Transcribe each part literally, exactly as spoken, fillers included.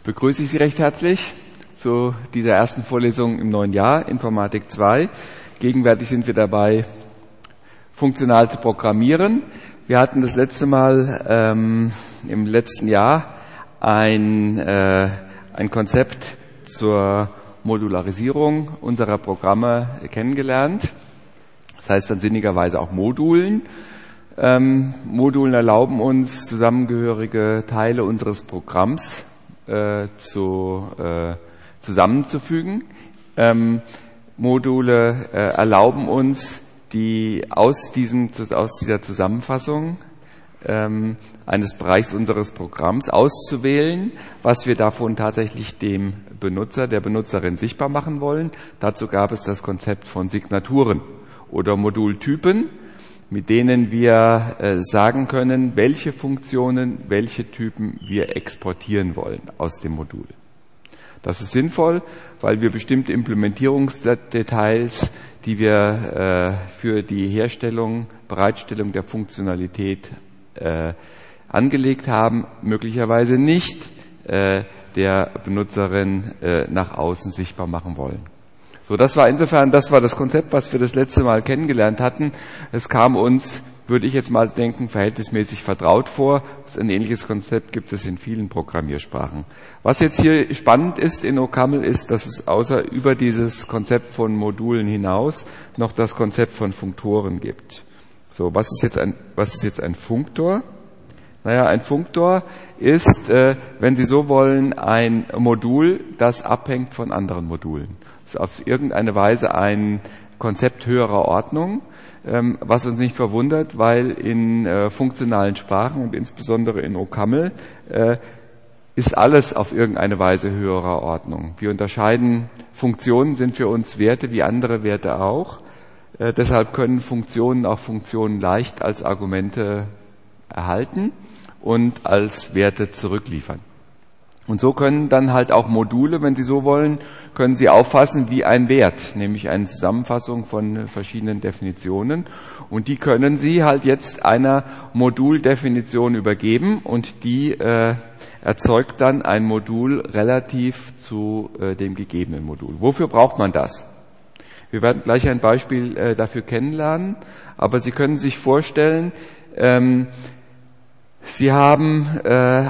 Begrüße ich Sie recht herzlich zu dieser ersten Vorlesung im neuen Jahr, Informatik zwei. Gegenwärtig sind wir dabei, funktional zu programmieren. Wir hatten das letzte Mal ähm, im letzten Jahr ein, äh, ein Konzept zur Modularisierung unserer Programme kennengelernt. Das heißt dann sinnigerweise auch Modulen. Ähm, Modulen erlauben uns, zusammengehörige Teile unseres Programms äh, zu, äh, zusammenzufügen. Ähm, Module äh, erlauben uns, die aus, diesem, aus dieser Zusammenfassung ähm, eines Bereichs unseres Programms auszuwählen, was wir davon tatsächlich dem Benutzer, der Benutzerin sichtbar machen wollen. Dazu gab es das Konzept von Signaturen oder Modultypen, mit denen wir äh, sagen können, welche Funktionen, welche Typen wir exportieren wollen aus dem Modul. Das ist sinnvoll, weil wir bestimmte Implementierungsdetails, die wir äh, für die Herstellung, Bereitstellung der Funktionalität äh, angelegt haben, möglicherweise nicht äh, der Benutzerin äh, nach außen sichtbar machen wollen. So, das war insofern, das war das Konzept, was wir das letzte Mal kennengelernt hatten. Es kam uns, würde ich jetzt mal denken, verhältnismäßig vertraut vor. Ein ähnliches Konzept gibt es in vielen Programmiersprachen. Was jetzt hier spannend ist in OCaml ist, dass es außer über dieses Konzept von Modulen hinaus noch das Konzept von Funktoren gibt. So, was ist jetzt ein, was ist jetzt ein Funktor? Naja, ein Funktor ist, äh, wenn Sie so wollen, ein Modul, das abhängt von anderen Modulen. Das ist auf irgendeine Weise ein Konzept höherer Ordnung, ähm, was uns nicht verwundert, weil in äh, funktionalen Sprachen und insbesondere in OCaml äh, ist alles auf irgendeine Weise höherer Ordnung. Wir unterscheiden, Funktionen sind für uns Werte wie andere Werte auch. Äh, deshalb können Funktionen auch Funktionen leicht als Argumente erhalten und als Werte zurückliefern. Und so können dann halt auch Module, wenn Sie so wollen, können Sie auffassen wie ein Wert, nämlich eine Zusammenfassung von verschiedenen Definitionen. Und die können Sie halt jetzt einer Moduldefinition übergeben und die äh, erzeugt dann ein Modul relativ zu äh, dem gegebenen Modul. Wofür braucht man das? Wir werden gleich ein Beispiel äh, dafür kennenlernen, aber Sie können sich vorstellen, ähm, Sie haben äh,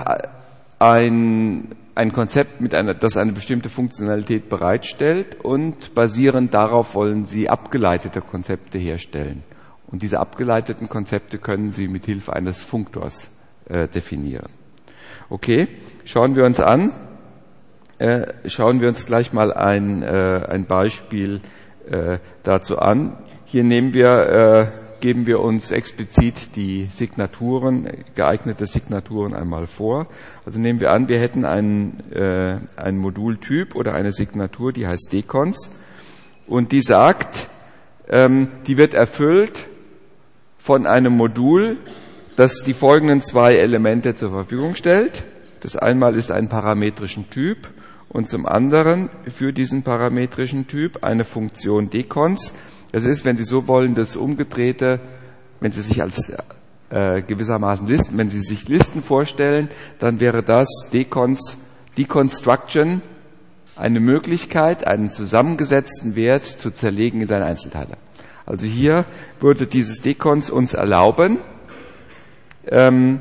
ein, ein Konzept, mit einer, das eine bestimmte Funktionalität bereitstellt und basierend darauf wollen Sie abgeleitete Konzepte herstellen. Und diese abgeleiteten Konzepte können Sie mit Hilfe eines Funktors äh, definieren. Okay, schauen wir uns an. Äh, schauen wir uns gleich mal ein, äh, ein Beispiel äh, dazu an. Hier nehmen wir äh, geben wir uns explizit die Signaturen, geeignete Signaturen einmal vor. Also nehmen wir an, wir hätten einen, äh, einen Modultyp oder eine Signatur, die heißt Decons und die sagt, ähm, die wird erfüllt von einem Modul, das die folgenden zwei Elemente zur Verfügung stellt. Das einmal ist ein parametrischen Typ und zum anderen für diesen parametrischen Typ eine Funktion Decons. Das ist, wenn Sie so wollen, das umgedrehte, wenn Sie sich als äh, gewissermaßen Listen, wenn Sie sich Listen vorstellen, dann wäre das Decons, Deconstruction eine Möglichkeit, einen zusammengesetzten Wert zu zerlegen in seine Einzelteile. Also hier würde dieses Decons uns erlauben, ähm,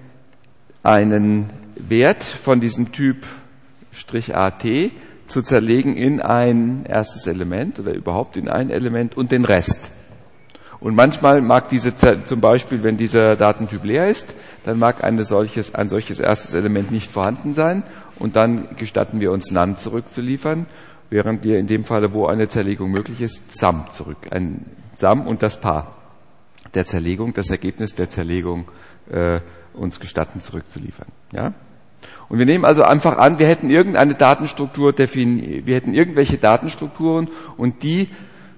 einen Wert von diesem Typ Strich-At zu zerlegen in ein erstes Element oder überhaupt in ein Element und den Rest. Und manchmal mag diese, zum Beispiel, wenn dieser Datentyp leer ist, dann mag eine solches, ein solches erstes Element nicht vorhanden sein und dann gestatten wir uns None zurückzuliefern, während wir in dem Falle, wo eine Zerlegung möglich ist, Sum zurück, ein Sum und das Paar der Zerlegung, das Ergebnis der Zerlegung äh, uns gestatten zurückzuliefern. Ja? Und wir nehmen also einfach an, wir hätten irgendeine Datenstruktur definiert, wir hätten irgendwelche Datenstrukturen und die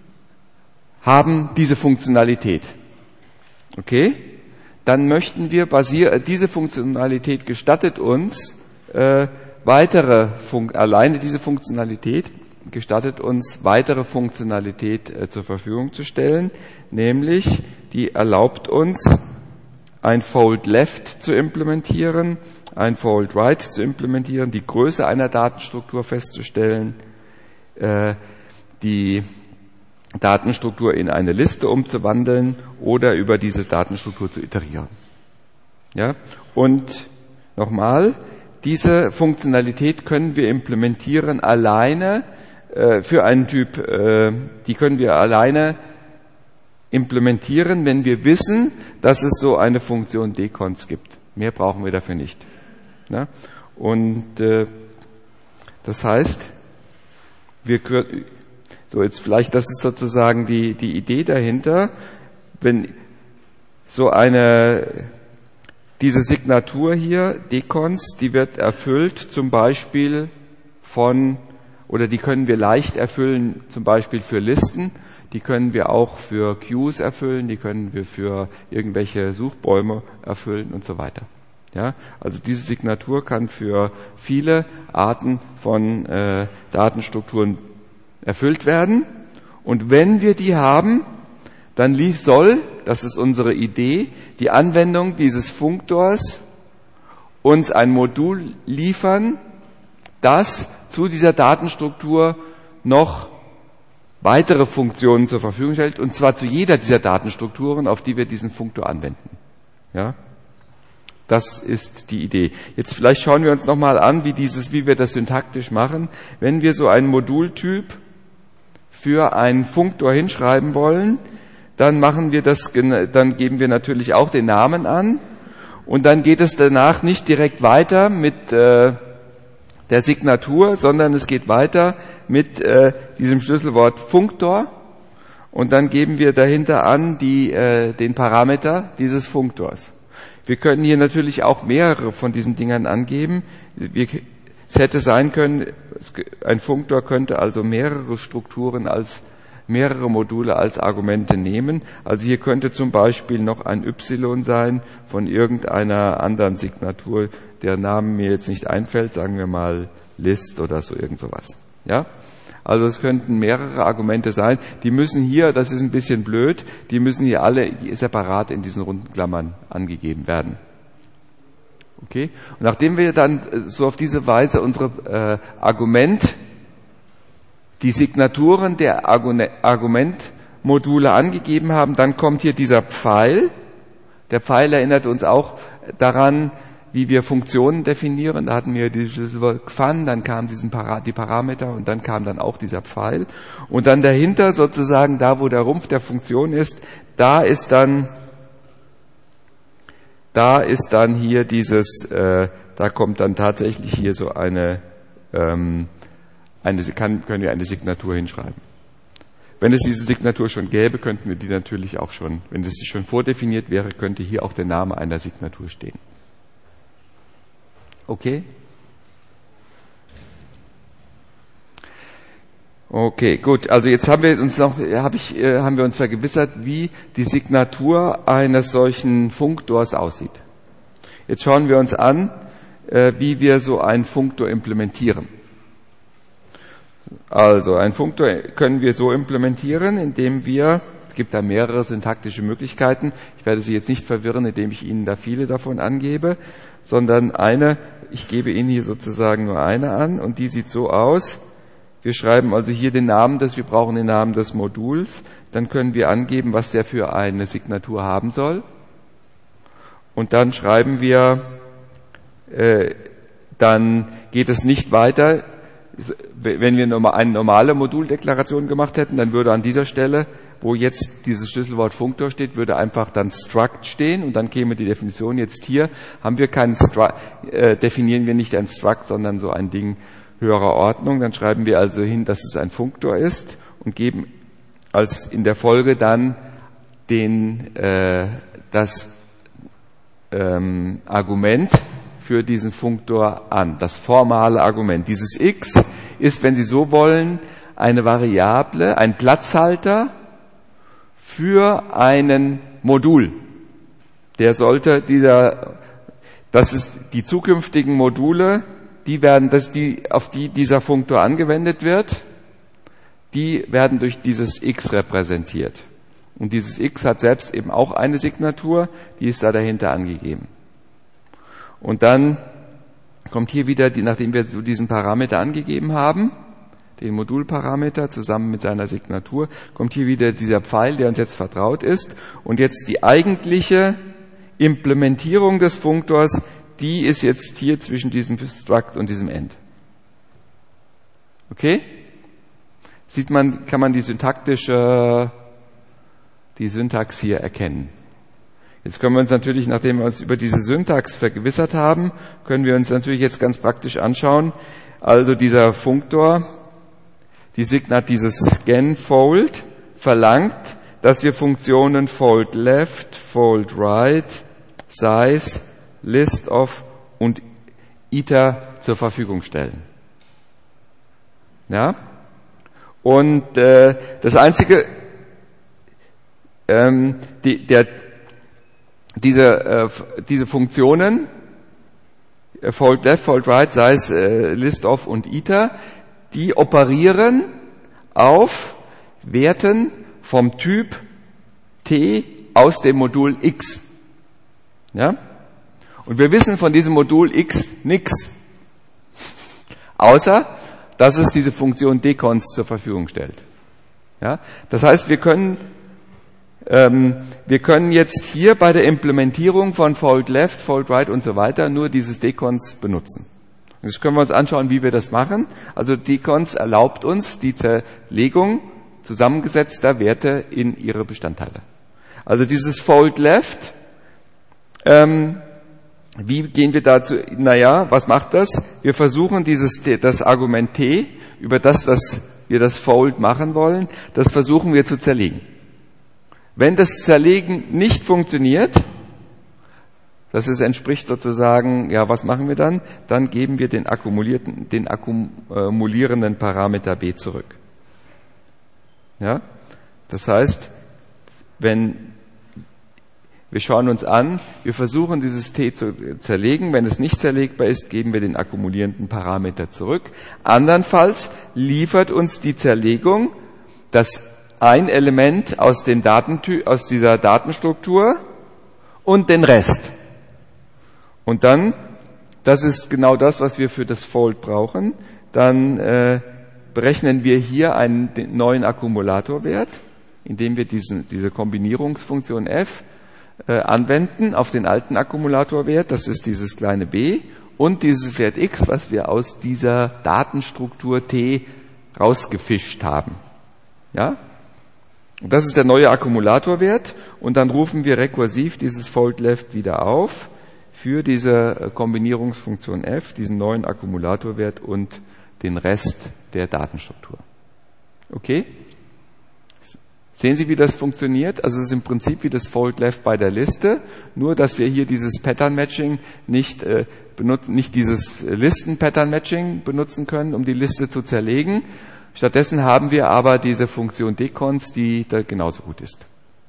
haben diese Funktionalität. Okay? Dann möchten wir basier, diese Funktionalität gestattet uns äh, weitere Fun- alleine diese Funktionalität gestattet uns weitere Funktionalität äh, zur Verfügung zu stellen, nämlich die erlaubt uns ein Fold Left zu implementieren ein Fold Right zu implementieren, die Größe einer Datenstruktur festzustellen, äh, die Datenstruktur in eine Liste umzuwandeln oder über diese Datenstruktur zu iterieren. Ja? Und nochmal, diese Funktionalität können wir implementieren alleine äh, für einen Typ, äh, die können wir alleine implementieren, wenn wir wissen, dass es so eine Funktion decons gibt. Mehr brauchen wir dafür nicht. Ja? Und äh, das heißt, wir können, so jetzt vielleicht, das ist sozusagen die, die Idee dahinter, wenn so eine, diese Signatur hier, decons, die wird erfüllt zum Beispiel von, oder die können wir leicht erfüllen, zum Beispiel für Listen, die können wir auch für Queues erfüllen, die können wir für irgendwelche Suchbäume erfüllen und so weiter. Ja, also diese Signatur kann für viele Arten von äh, Datenstrukturen erfüllt werden. Und wenn wir die haben, dann soll, das ist unsere Idee, die Anwendung dieses Funktors uns ein Modul liefern, das zu dieser Datenstruktur noch weitere Funktionen zur Verfügung stellt, und zwar zu jeder dieser Datenstrukturen, auf die wir diesen Funktor anwenden. Ja? Das ist die Idee. Jetzt vielleicht schauen wir uns nochmal an, wie dieses, wie wir das syntaktisch machen. Wenn wir so einen Modultyp für einen Funktor hinschreiben wollen, dann machen wir das, dann geben wir natürlich auch den Namen an, und dann geht es danach nicht direkt weiter mit äh, der Signatur, sondern es geht weiter mit äh, diesem Schlüsselwort Funktor, und dann geben wir dahinter an die, äh, den Parameter dieses Funktors. Wir können hier natürlich auch mehrere von diesen Dingern angeben. Wir, es hätte sein können, ein Funktor könnte also mehrere Strukturen als mehrere Module als Argumente nehmen. Also hier könnte zum Beispiel noch ein Y sein von irgendeiner anderen Signatur, der Name mir jetzt nicht einfällt, sagen wir mal List oder so, irgend sowas. Ja? Also es könnten mehrere Argumente sein. Die müssen hier, das ist ein bisschen blöd, die müssen hier alle separat in diesen runden Klammern angegeben werden. Okay? Und nachdem wir dann so auf diese Weise unsere äh, Argument, die Signaturen der Argumentmodule angegeben haben, dann kommt hier dieser Pfeil. Der Pfeil erinnert uns auch daran, wie wir Funktionen definieren. Da hatten wir die Schlüsselwort Gfan, dann kam diesen Para- die Parameter, und dann kam dann auch dieser Pfeil. Und dann dahinter sozusagen, da wo der Rumpf der Funktion ist, da ist dann da ist dann hier dieses, äh, da kommt dann tatsächlich hier so eine, ähm, eine kann, können wir eine Signatur hinschreiben. Wenn es diese Signatur schon gäbe, könnten wir die natürlich auch schon, wenn das schon vordefiniert wäre, könnte hier auch der Name einer Signatur stehen. Okay? Okay, gut. Also jetzt haben wir uns noch, hab ich, äh, haben wir uns vergewissert, wie die Signatur eines solchen Funktors aussieht. Jetzt schauen wir uns an, äh, wie wir so einen Funktor implementieren. Also, einen Funktor können wir so implementieren, indem wir, es gibt da mehrere syntaktische Möglichkeiten. Ich werde Sie jetzt nicht verwirren, indem ich Ihnen da viele davon angebe, sondern eine, ich gebe Ihnen hier sozusagen nur eine an, und die sieht so aus. Wir schreiben also hier den Namen des, wir brauchen den Namen des Moduls, dann können wir angeben, was der für eine Signatur haben soll. Und dann schreiben wir, äh, dann geht es nicht weiter. Wenn wir eine normale Moduldeklaration gemacht hätten, dann würde an dieser Stelle, wo jetzt dieses Schlüsselwort Funktor steht, würde einfach dann Struct stehen, und dann käme die Definition. Jetzt hier haben wir keinen Struct, äh, definieren wir nicht ein Struct, sondern so ein Ding höherer Ordnung. Dann schreiben wir also hin, dass es ein Funktor ist, und geben als in der Folge dann den, äh, das ähm, Argument für diesen Funktor an, das formale Argument. Dieses x ist, wenn Sie so wollen, eine Variable, ein Platzhalter für einen Modul. Der sollte dieser, das ist die zukünftigen Module, die werden, dass die, auf die dieser Funktor angewendet wird, die werden durch dieses x repräsentiert. Und dieses x hat selbst eben auch eine Signatur, die ist da dahinter angegeben. Und dann kommt hier wieder, die, nachdem wir so diesen Parameter angegeben haben, den Modulparameter zusammen mit seiner Signatur, kommt hier wieder dieser Pfeil, der uns jetzt vertraut ist. Und jetzt die eigentliche Implementierung des Funktors, die ist jetzt hier zwischen diesem Struct und diesem End. Okay? Sieht man, kann man die syntaktische, die Syntax hier erkennen. Jetzt können wir uns natürlich, nachdem wir uns über diese Syntax vergewissert haben, können wir uns natürlich jetzt ganz praktisch anschauen. Also dieser Funktor, die Signat, dieses scan-fold verlangt, dass wir Funktionen fold left, fold right, size, list of und iter zur Verfügung stellen. Ja? Und äh, das einzige, ähm, die, der, diese, äh, diese Funktionen, äh, fold left, fold right, size, äh, list of und iter, die operieren auf Werten vom Typ T aus dem Modul X. Ja? Und wir wissen von diesem Modul X nichts, außer dass es diese Funktion deconst zur Verfügung stellt. Ja? Das heißt, wir können, ähm, wir können jetzt hier bei der Implementierung von fold left, fold right und so weiter nur dieses deconst benutzen. Jetzt können wir uns anschauen, wie wir das machen. Also deconst erlaubt uns die Zerlegung zusammengesetzter Werte in ihre Bestandteile. Also dieses fold left, ähm, wie gehen wir dazu? Naja, was macht das? Wir versuchen dieses, das Argument t, über das, das wir das fold machen wollen, das versuchen wir zu zerlegen. Wenn das Zerlegen nicht funktioniert, das ist, entspricht sozusagen, ja, was machen wir dann? Dann geben wir den akkumulierten, den akkumulierenden Parameter b zurück. Ja? Das heißt, wenn wir schauen uns an, wir versuchen dieses t zu zerlegen. Wenn es nicht zerlegbar ist, geben wir den akkumulierenden Parameter zurück. Andernfalls liefert uns die Zerlegung das ein Element aus, den Datenty- aus dieser Datenstruktur und den Rest. Und dann, das ist genau das, was wir für das Fold brauchen, dann äh, berechnen wir hier einen den neuen Akkumulatorwert, indem wir diesen, diese Kombinierungsfunktion f äh, anwenden auf den alten Akkumulatorwert, das ist dieses kleine b, und dieses Wert x, was wir aus dieser Datenstruktur t rausgefischt haben. Ja? Und das ist der neue Akkumulatorwert, und dann rufen wir rekursiv dieses fold left wieder auf für diese Kombinierungsfunktion f, diesen neuen Akkumulatorwert und den Rest der Datenstruktur. Okay? Sehen Sie, wie das funktioniert? Also es ist im Prinzip wie das fold left bei der Liste, nur dass wir hier dieses Pattern Matching nicht äh, benutzen, nicht dieses Listen Pattern Matching benutzen können, um die Liste zu zerlegen. Stattdessen haben wir aber diese Funktion deconst, die da genauso gut ist.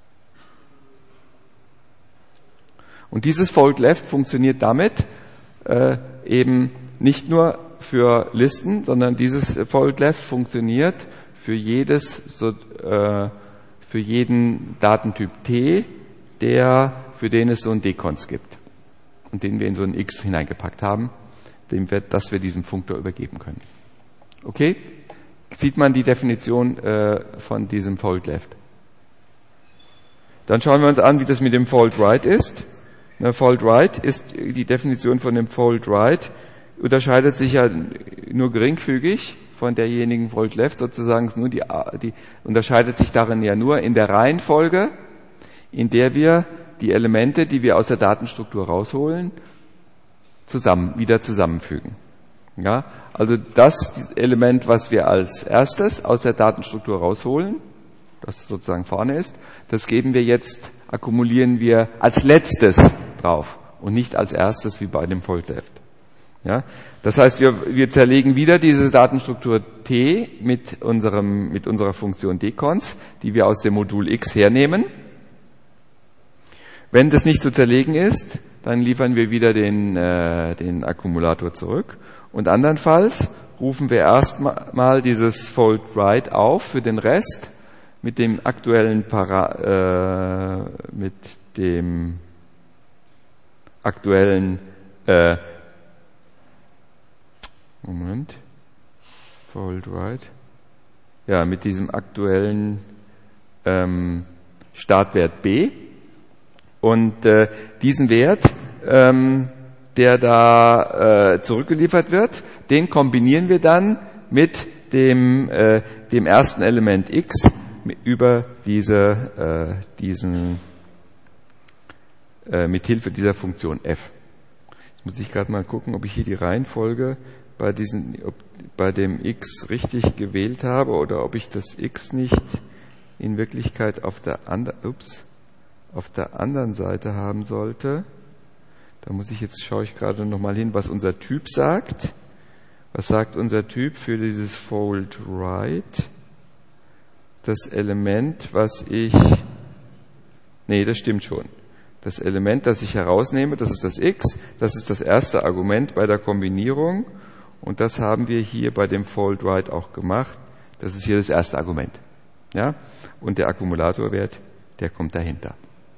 Und dieses fold left funktioniert damit äh, eben nicht nur für Listen, sondern dieses fold left funktioniert für jedes so, äh, für jeden Datentyp T, der für den es so ein deconst gibt und den wir in so ein X hineingepackt haben, dem wir, dass wir diesem Funktor übergeben können. Okay? Sieht man die Definition äh, von diesem fold left? Dann schauen wir uns an, wie das mit dem fold right ist. Na, fold right ist die Definition von dem fold right, unterscheidet sich ja nur geringfügig von derjenigen fold left, sozusagen nur die, die unterscheidet sich darin ja nur in der Reihenfolge, in der wir die Elemente, die wir aus der Datenstruktur rausholen, zusammen, wieder zusammenfügen. Ja, also das Element, was wir als erstes aus der Datenstruktur rausholen, das sozusagen vorne ist, das geben wir jetzt, akkumulieren wir als letztes drauf und nicht als erstes wie bei dem fold left. Ja, das heißt, wir, wir zerlegen wieder diese Datenstruktur T mit unserem, mit unserer Funktion deconst, die wir aus dem Modul X hernehmen. Wenn das nicht zu zerlegen ist, dann liefern wir wieder den, äh, den Akkumulator zurück. Und andernfalls rufen wir erstmal dieses fold right auf für den Rest mit dem aktuellen Para, äh, mit dem aktuellen äh, Moment, fold right, ja, mit diesem aktuellen ähm, Startwert B. Und äh, diesen Wert, ähm, der da äh, zurückgeliefert wird, den kombinieren wir dann mit dem, äh, dem ersten Element x über diese, äh, diesen, äh, mit Hilfe dieser Funktion f. Jetzt muss ich gerade mal gucken, ob ich hier die Reihenfolge bei, diesen, ob, bei dem x richtig gewählt habe oder ob ich das x nicht in Wirklichkeit auf der, andre, ups, auf der anderen Seite haben sollte. Da muss ich jetzt, schaue ich gerade nochmal hin, was unser Typ sagt. Was sagt unser Typ für dieses fold right? Das Element, was ich, nee, das stimmt schon. Das Element, das ich herausnehme, das ist das x, das ist das erste Argument bei der Kombinierung und das haben wir hier bei dem fold right auch gemacht. Das ist hier das erste Argument. Ja? Und der Akkumulatorwert, der kommt dahinter.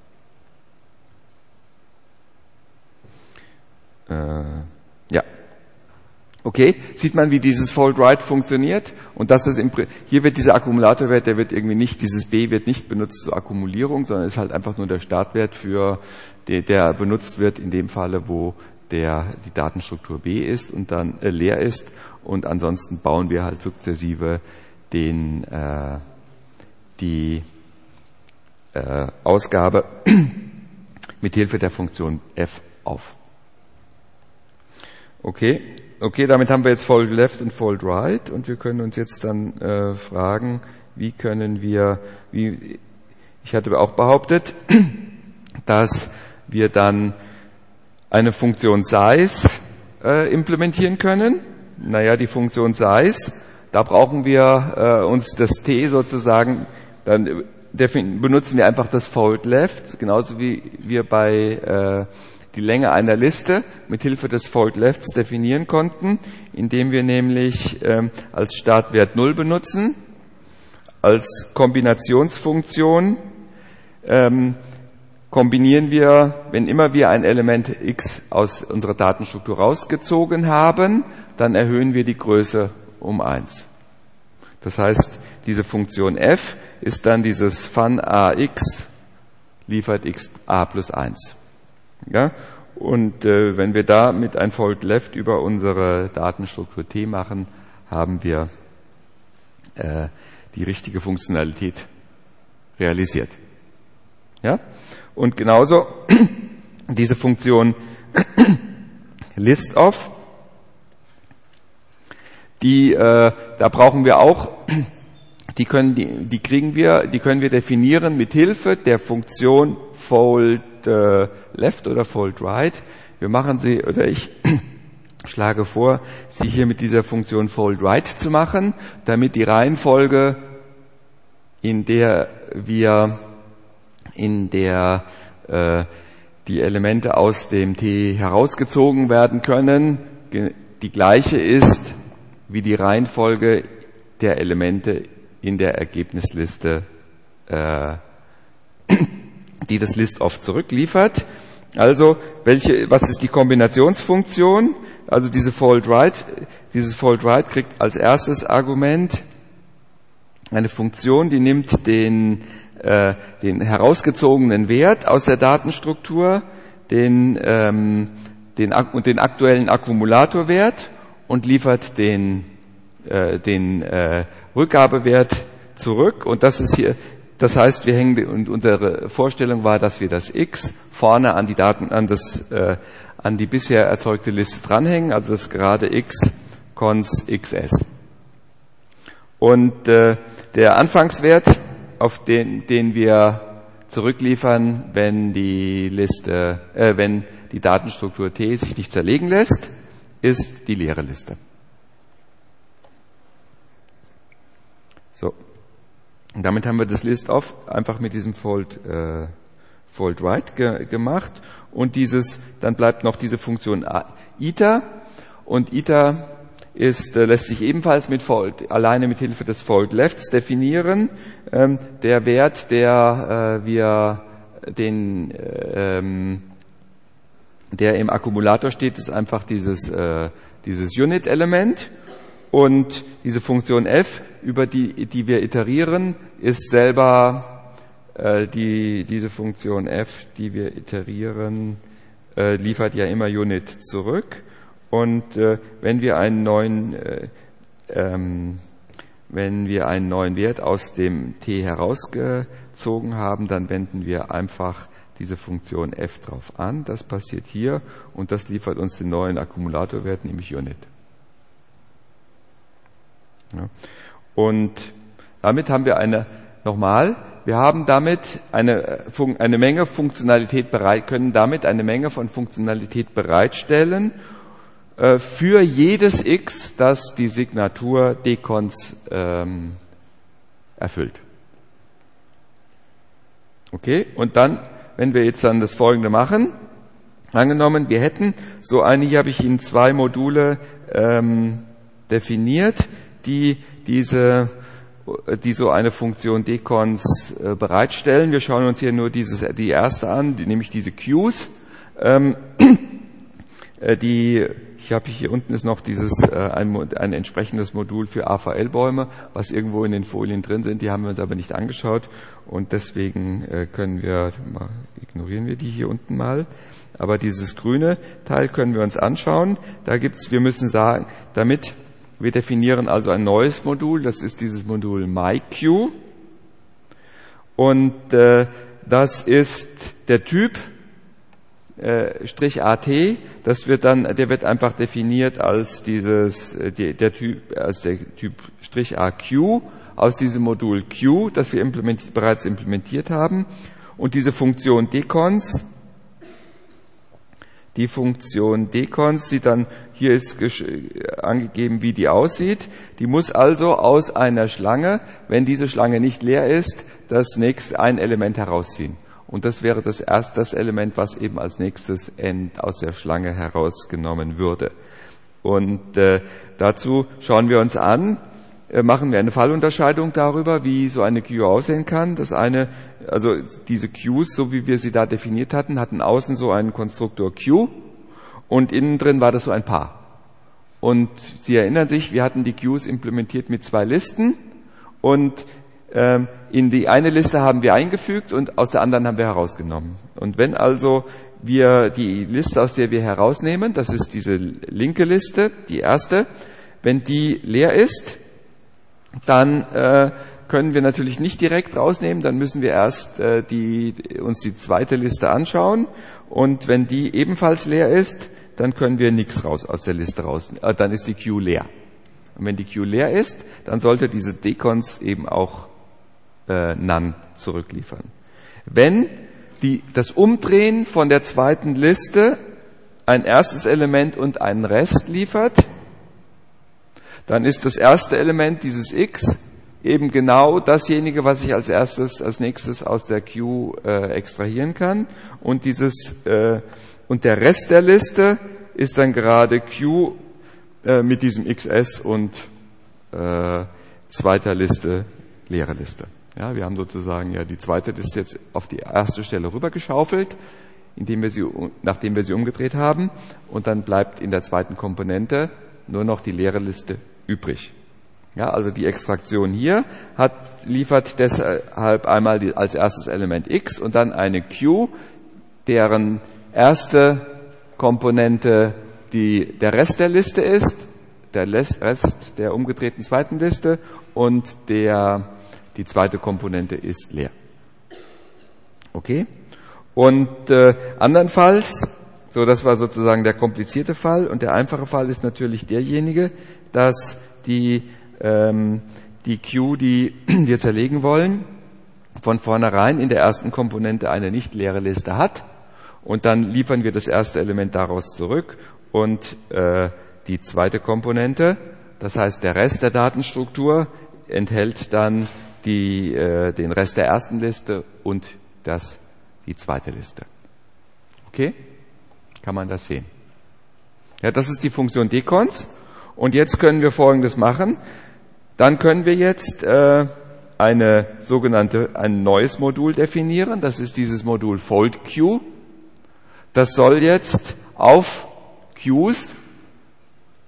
Äh, ja. Okay, sieht man, wie dieses fold right funktioniert? Und das ist im, hier wird dieser Akkumulatorwert, der wird irgendwie nicht, dieses B wird nicht benutzt zur Akkumulierung, sondern ist halt einfach nur der Startwert für, der, der benutzt wird in dem Falle, wo der, die Datenstruktur B ist und dann äh, leer ist. Und ansonsten bauen wir halt sukzessive den, äh, die äh, Ausgabe mit Hilfe der Funktion f auf. Okay. Okay, damit haben wir jetzt fold left und fold right und wir können uns jetzt dann äh, fragen, wie können wir, wie ich hatte auch behauptet, dass wir dann eine Funktion size äh, implementieren können. Naja, die Funktion size, da brauchen wir äh, uns das t sozusagen, dann benutzen wir einfach das fold left, genauso wie wir bei äh, die Länge einer Liste mit Hilfe des fold lefts definieren konnten, indem wir nämlich ähm, als Startwert null benutzen, als Kombinationsfunktion ähm, kombinieren wir, wenn immer wir ein Element x aus unserer Datenstruktur rausgezogen haben, dann erhöhen wir die Größe um eins. Das heißt, diese Funktion f ist dann dieses fun ax liefert x a plus eins. Ja, und äh, wenn wir da mit ein fold left über unsere Datenstruktur T machen, haben wir äh, die richtige Funktionalität realisiert. Ja, und genauso diese Funktion listof, die äh, da brauchen wir auch, die können die, die kriegen wir, die können wir definieren mit Hilfe der Funktion fold äh, left oder fold right. Wir machen sie, oder ich schlage vor, sie hier mit dieser Funktion fold right zu machen, damit die Reihenfolge, in der wir in der äh, die Elemente aus dem T herausgezogen werden können, die gleiche ist wie die Reihenfolge der Elemente in der Ergebnisliste, äh, die das listof zurückliefert. Also, welche, was ist die Kombinationsfunktion? Also diese fold right, dieses fold right kriegt als erstes Argument eine Funktion, die nimmt den, äh, den herausgezogenen Wert aus der Datenstruktur, den, ähm, den, und den aktuellen Akkumulatorwert und liefert den, äh, den äh, Rückgabewert zurück. Und das ist hier, das heißt, wir hängen, und unsere Vorstellung war, dass wir das x vorne an die Daten, an das, äh, an die bisher erzeugte Liste dranhängen, also das gerade x cons xs. Und äh, der Anfangswert, auf den, den wir zurückliefern, wenn die Liste, äh, wenn die Datenstruktur T sich nicht zerlegen lässt, ist die leere Liste. So. Und damit haben wir das listof einfach mit diesem fold, äh, fold right ge- gemacht. Und dieses, dann bleibt noch diese Funktion iter. Und iter ist, äh, lässt sich ebenfalls mit fold, alleine mit Hilfe des fold lefts definieren. Ähm, der Wert, der äh, wir den, äh, ähm, der im Akkumulator steht, ist einfach dieses, äh, dieses Unit-Element. Und diese Funktion f, über die, die wir iterieren, ist selber äh, die, diese Funktion f, die wir iterieren, äh, liefert ja immer Unit zurück. Und äh, wenn wir einen neuen äh, ähm, wenn wir einen neuen Wert aus dem t herausgezogen haben, dann wenden wir einfach diese Funktion f drauf an. Das passiert hier und das liefert uns den neuen Akkumulatorwert, nämlich Unit. Ja. Und damit haben wir eine, nochmal, wir haben damit eine, eine Menge Funktionalität bereit, können damit eine Menge von Funktionalität bereitstellen äh, für jedes x, das die Signatur decons ähm, erfüllt. Okay, und dann, wenn wir jetzt dann das Folgende machen, angenommen, wir hätten so eine, hier habe ich Ihnen zwei Module ähm, definiert, die diese, die so eine Funktion decons äh, bereitstellen. Wir schauen uns hier nur dieses, die erste an, die, nämlich diese Queues. Ähm, äh, die, ich habe hier unten ist noch dieses äh, ein, ein entsprechendes Modul für A V L-Bäume, was irgendwo in den Folien drin sind. Die haben wir uns aber nicht angeschaut und deswegen äh, können wir mal, ignorieren wir die hier unten mal. Aber dieses grüne Teil können wir uns anschauen. Da gibt's, wir müssen sagen, damit wir definieren also ein neues Modul, das ist dieses Modul MyQ und äh, das ist der Typ äh, Strich .at, das wird dann, der wird einfach definiert als dieses, äh, der, der Typ, als der Typ Strich .aq aus diesem Modul Q, das wir implementiert, bereits implementiert haben und diese Funktion decons. Die Funktion decons sieht dann, hier ist angegeben, wie die aussieht. Die muss also aus einer Schlange, wenn diese Schlange nicht leer ist, das nächste ein Element herausziehen. Und das wäre das erste, das Element, was eben als nächstes aus der Schlange herausgenommen würde. Und äh, dazu schauen wir uns an, äh, machen wir eine Fallunterscheidung darüber, wie so eine Queue aussehen kann. Das eine, also diese Queues, so wie wir sie da definiert hatten, hatten außen so einen Konstruktor Q und innen drin war das so ein Paar. Und Sie erinnern sich, wir hatten die Queues implementiert mit zwei Listen und ähm, in die eine Liste haben wir eingefügt und aus der anderen haben wir herausgenommen. Und wenn also wir die Liste, aus der wir herausnehmen, das ist diese linke Liste, die erste, wenn die leer ist, dann äh, können wir natürlich nicht direkt rausnehmen, dann müssen wir erst äh, die, uns die zweite Liste anschauen und wenn die ebenfalls leer ist, dann können wir nichts raus aus der Liste raus, äh, dann ist die Queue leer. Und wenn die Queue leer ist, dann sollte diese decons eben auch äh, None zurückliefern. Wenn die, das Umdrehen von der zweiten Liste ein erstes Element und einen Rest liefert, dann ist das erste Element dieses x eben genau dasjenige, was ich als erstes, als nächstes aus der Queue äh, extrahieren kann. Und dieses äh, und der Rest der Liste ist dann gerade Q äh, mit diesem X S und äh, zweiter Liste leere Liste. Ja, wir haben sozusagen ja die zweite Liste jetzt auf die erste Stelle rübergeschaufelt, indem wir sie, nachdem wir sie umgedreht haben, und dann bleibt in der zweiten Komponente nur noch die leere Liste übrig. Ja, also die Extraktion hier hat, liefert deshalb einmal die, als erstes Element x und dann eine Q, deren erste Komponente die, der Rest der Liste ist, der Rest der umgedrehten zweiten Liste, und der, die zweite Komponente ist leer. Okay? Und äh, andernfalls, so das war sozusagen der komplizierte Fall, und der einfache Fall ist natürlich derjenige, dass die ähm, die Queue, die wir zerlegen wollen, von vornherein in der ersten Komponente eine nicht leere Liste hat, und dann liefern wir das erste Element daraus zurück und äh, die zweite Komponente, das heißt der Rest der Datenstruktur, enthält dann die, äh, den Rest der ersten Liste und das, die zweite Liste. Okay? Kann man das sehen? Ja, das ist die Funktion decons. Und jetzt können wir Folgendes machen. Dann können wir jetzt äh, eine sogenannte, ein neues Modul definieren. Das ist dieses Modul FoldQ. Das soll jetzt auf Queues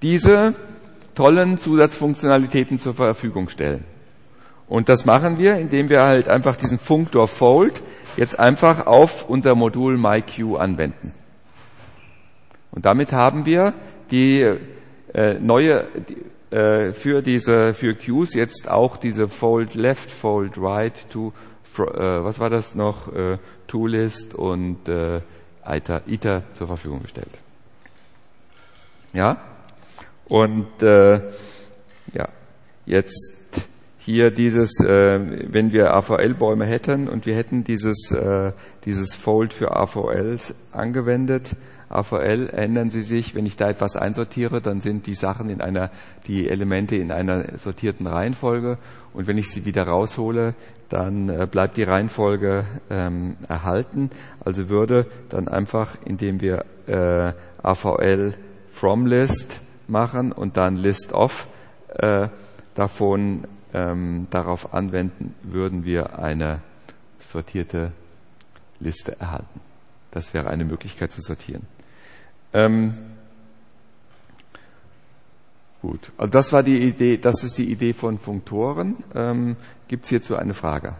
diese tollen Zusatzfunktionalitäten zur Verfügung stellen. Und das machen wir, indem wir halt einfach diesen Funktor Fold jetzt einfach auf unser Modul MyQ anwenden. Und damit haben wir die äh, neue die, äh, für diese für Qs jetzt auch diese Fold Left, Fold Right, to fro, äh, was war das noch äh, ToList und äh, Iter, Iter zur Verfügung gestellt. Ja, und äh, ja, jetzt hier dieses, äh, wenn wir A V L-Bäume hätten und wir hätten dieses, äh, dieses Fold für A V Ls angewendet. A V L, ändern Sie sich, wenn ich da etwas einsortiere, dann sind die Sachen in einer, die Elemente in einer sortierten Reihenfolge, und wenn ich sie wieder raushole, dann äh, bleibt die Reihenfolge ähm, erhalten. Also würde dann einfach, indem wir äh, A V L from List machen und dann List of äh, davon ähm, darauf anwenden, würden wir eine sortierte Liste erhalten. Das wäre eine Möglichkeit zu sortieren. Ähm, gut, also das war die Idee, das ist die Idee von Funktoren. Ähm, Gibt es hierzu eine Frage?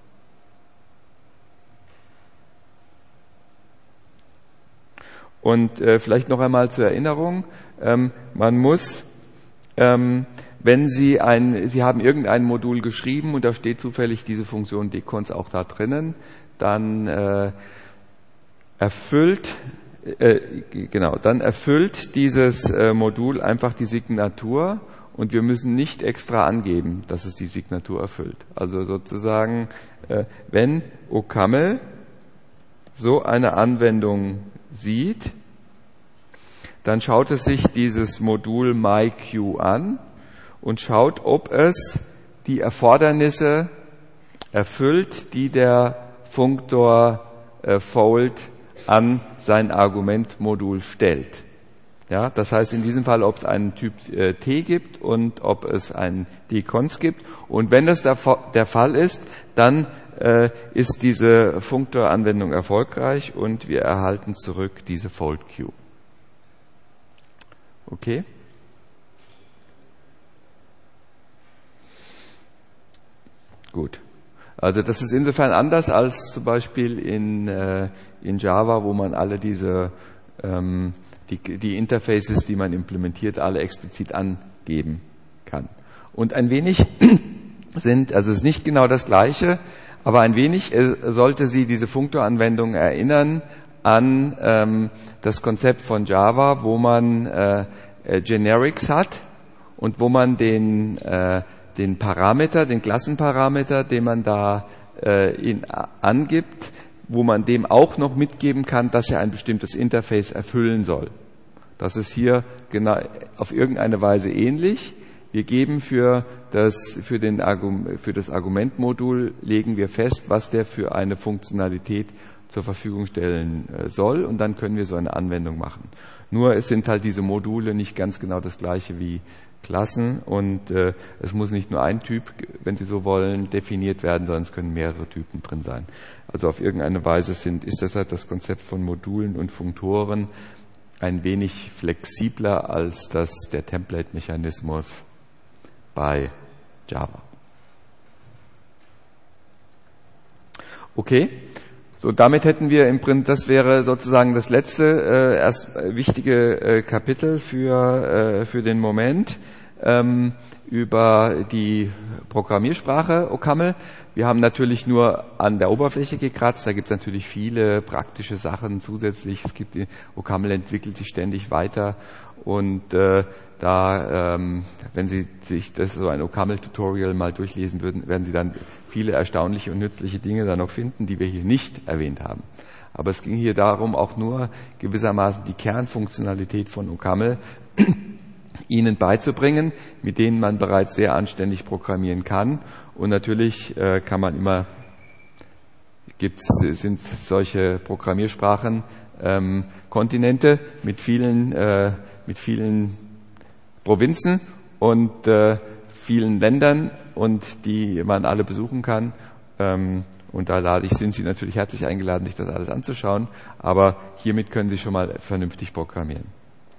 Und äh, vielleicht noch einmal zur Erinnerung, ähm, man muss, ähm, wenn Sie ein, Sie haben irgendein Modul geschrieben und da steht zufällig diese Funktion decons auch da drinnen, dann äh, erfüllt, äh, genau, dann erfüllt dieses äh, Modul einfach die Signatur, und wir müssen nicht extra angeben, dass es die Signatur erfüllt. Also sozusagen, äh, wenn OCaml so eine Anwendung sieht, dann schaut es sich dieses Modul MyQ an und schaut, ob es die Erfordernisse erfüllt, die der Funktor äh, Fold an sein Argumentmodul stellt. Ja, das heißt in diesem Fall, ob es einen Typ äh, T gibt und ob es einen decons gibt. Und wenn das der, der Fall ist, dann äh, ist diese Funktoranwendung erfolgreich und wir erhalten zurück diese Fold Q. Okay? Gut. Also das ist insofern anders als zum Beispiel in, äh, in Java, wo man alle diese ähm, die, die Interfaces, die man implementiert, alle explizit angeben kann. Und ein wenig sind, also es ist nicht genau das Gleiche, aber ein wenig äh, sollte Sie diese Funktoranwendung erinnern an ähm, das Konzept von Java, wo man äh, äh, Generics hat und wo man den äh, den Parameter, den Klassenparameter, den man da äh, in, angibt, wo man dem auch noch mitgeben kann, dass er ein bestimmtes Interface erfüllen soll. Das ist hier genau auf irgendeine Weise ähnlich. Wir geben für das, für den Argum, für das Argumentmodul, legen wir fest, was der für eine Funktionalität zur Verfügung stellen soll, und dann können wir so eine Anwendung machen. Nur es sind halt diese Module nicht ganz genau das gleiche wie Klassen, und äh, es muss nicht nur ein Typ, wenn Sie so wollen, definiert werden, sondern es können mehrere Typen drin sein. Also auf irgendeine Weise sind, ist deshalb das Konzept von Modulen und Funktoren ein wenig flexibler als das der Template-Mechanismus bei Java. Okay, so damit hätten wir im Prinzip, das wäre sozusagen das letzte äh, erst wichtige äh, Kapitel für äh, für den Moment ähm, über die Programmiersprache OCaml. Wir haben natürlich nur an der Oberfläche gekratzt, da gibt es natürlich viele praktische Sachen zusätzlich. Es gibt, OCaml entwickelt sich ständig weiter, und äh, da, ähm, wenn Sie sich das so ein OCaml-Tutorial mal durchlesen würden, werden Sie dann viele erstaunliche und nützliche Dinge da noch finden, die wir hier nicht erwähnt haben. Aber es ging hier darum, auch nur gewissermaßen die Kernfunktionalität von OCaml Ihnen beizubringen, mit denen man bereits sehr anständig programmieren kann. Und natürlich äh, kann man immer, gibt's, sind solche Programmiersprachen ähm, Kontinente mit vielen, äh, mit vielen Provinzen und äh, vielen Ländern, und die man alle besuchen kann. Ähm, und da lade ich, sind Sie natürlich herzlich eingeladen, sich das alles anzuschauen. Aber hiermit können Sie schon mal vernünftig programmieren.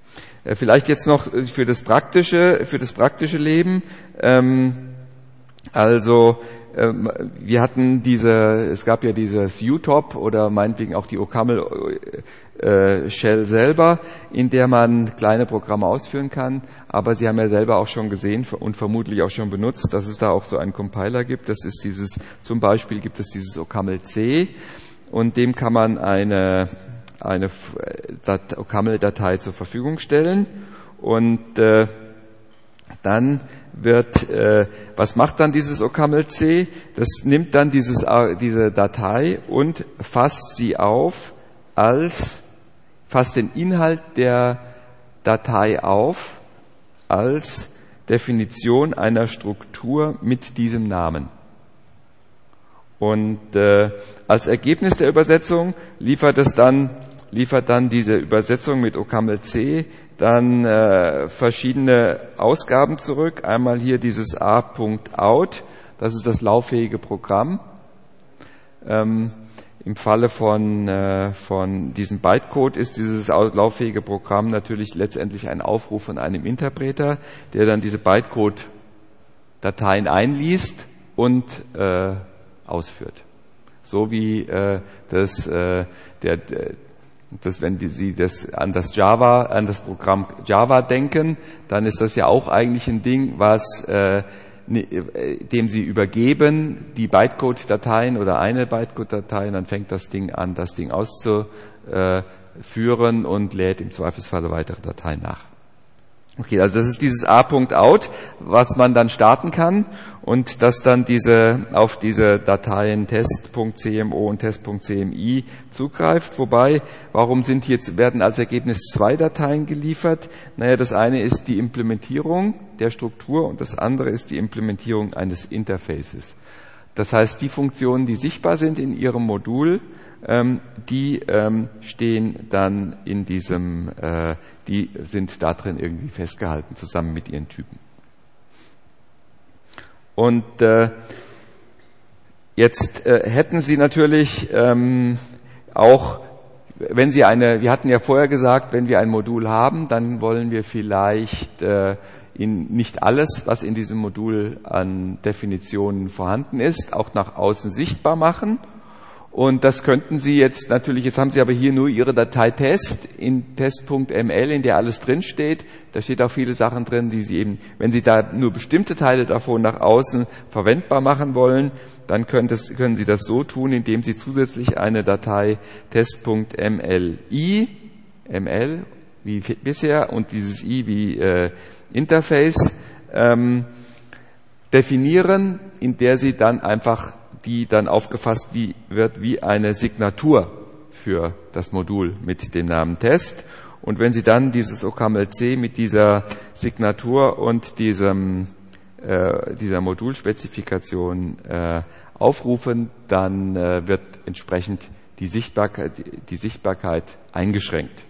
Äh, vielleicht jetzt noch für das praktische, für das praktische Leben. Ähm, also ähm, wir hatten diese, es gab ja dieses U T O P oder meinetwegen auch die OCaml äh, Shell selber, in der man kleine Programme ausführen kann. Aber Sie haben ja selber auch schon gesehen und vermutlich auch schon benutzt, dass es da auch so einen Compiler gibt. Das ist dieses, zum Beispiel gibt es dieses OCaml C und dem kann man eine eine OCaml-Datei zur Verfügung stellen und äh, dann wird, äh, was macht dann dieses OCaml C? Das nimmt dann dieses, diese Datei und fasst sie auf als, fasst den Inhalt der Datei auf als Definition einer Struktur mit diesem Namen. Und äh, als Ergebnis der Übersetzung liefert es dann, liefert dann diese Übersetzung mit OCaml C dann äh, verschiedene Ausgaben zurück. Einmal hier dieses a.out, das ist das lauffähige Programm. Ähm, Im Falle von, äh, von diesem Bytecode ist dieses lauffähige Programm natürlich letztendlich ein Aufruf von einem Interpreter, der dann diese Bytecode-Dateien einliest und äh, ausführt. So wie äh, das, äh, der, das, wenn die, Sie das an das Java, an das Programm Java denken, dann ist das ja auch eigentlich ein Ding, was äh, dem Sie übergeben die Bytecode-Dateien oder eine Bytecode-Datei, und dann fängt das Ding an, das Ding auszuführen und lädt im Zweifelsfalle weitere Dateien nach. Okay, also das ist dieses a.out, was man dann starten kann und das dann diese auf diese Dateien test.cmo und test.cmi zugreift. Wobei, warum sind jetzt werden als Ergebnis zwei Dateien geliefert? Naja, das eine ist die Implementierung der Struktur und das andere ist die Implementierung eines Interfaces. Das heißt, die Funktionen, die sichtbar sind in Ihrem Modul, ähm, die ähm, stehen dann in diesem, äh, die sind da drin irgendwie festgehalten, zusammen mit ihren Typen. Und äh, jetzt äh, hätten Sie natürlich ähm, auch, wenn Sie eine, wir hatten ja vorher gesagt, wenn wir ein Modul haben, dann wollen wir vielleicht äh, in nicht alles, was in diesem Modul an Definitionen vorhanden ist, auch nach außen sichtbar machen. Und das könnten Sie jetzt natürlich, jetzt haben Sie aber hier nur Ihre Datei Test in test.ml, in der alles drin steht. Da steht auch viele Sachen drin, die Sie eben, wenn Sie da nur bestimmte Teile davon nach außen verwendbar machen wollen, dann können, das, können Sie das so tun, indem Sie zusätzlich eine Datei test.mli, ml wie bisher und dieses i wie äh, Interface ähm, definieren, in der Sie dann einfach die dann aufgefasst wie, wird wie eine Signatur für das Modul mit dem Namen Test. Und wenn Sie dann dieses OCaml C mit dieser Signatur und diesem, äh, dieser Modulspezifikation äh, aufrufen, dann äh, wird entsprechend die Sichtbarkeit, die Sichtbarkeit eingeschränkt.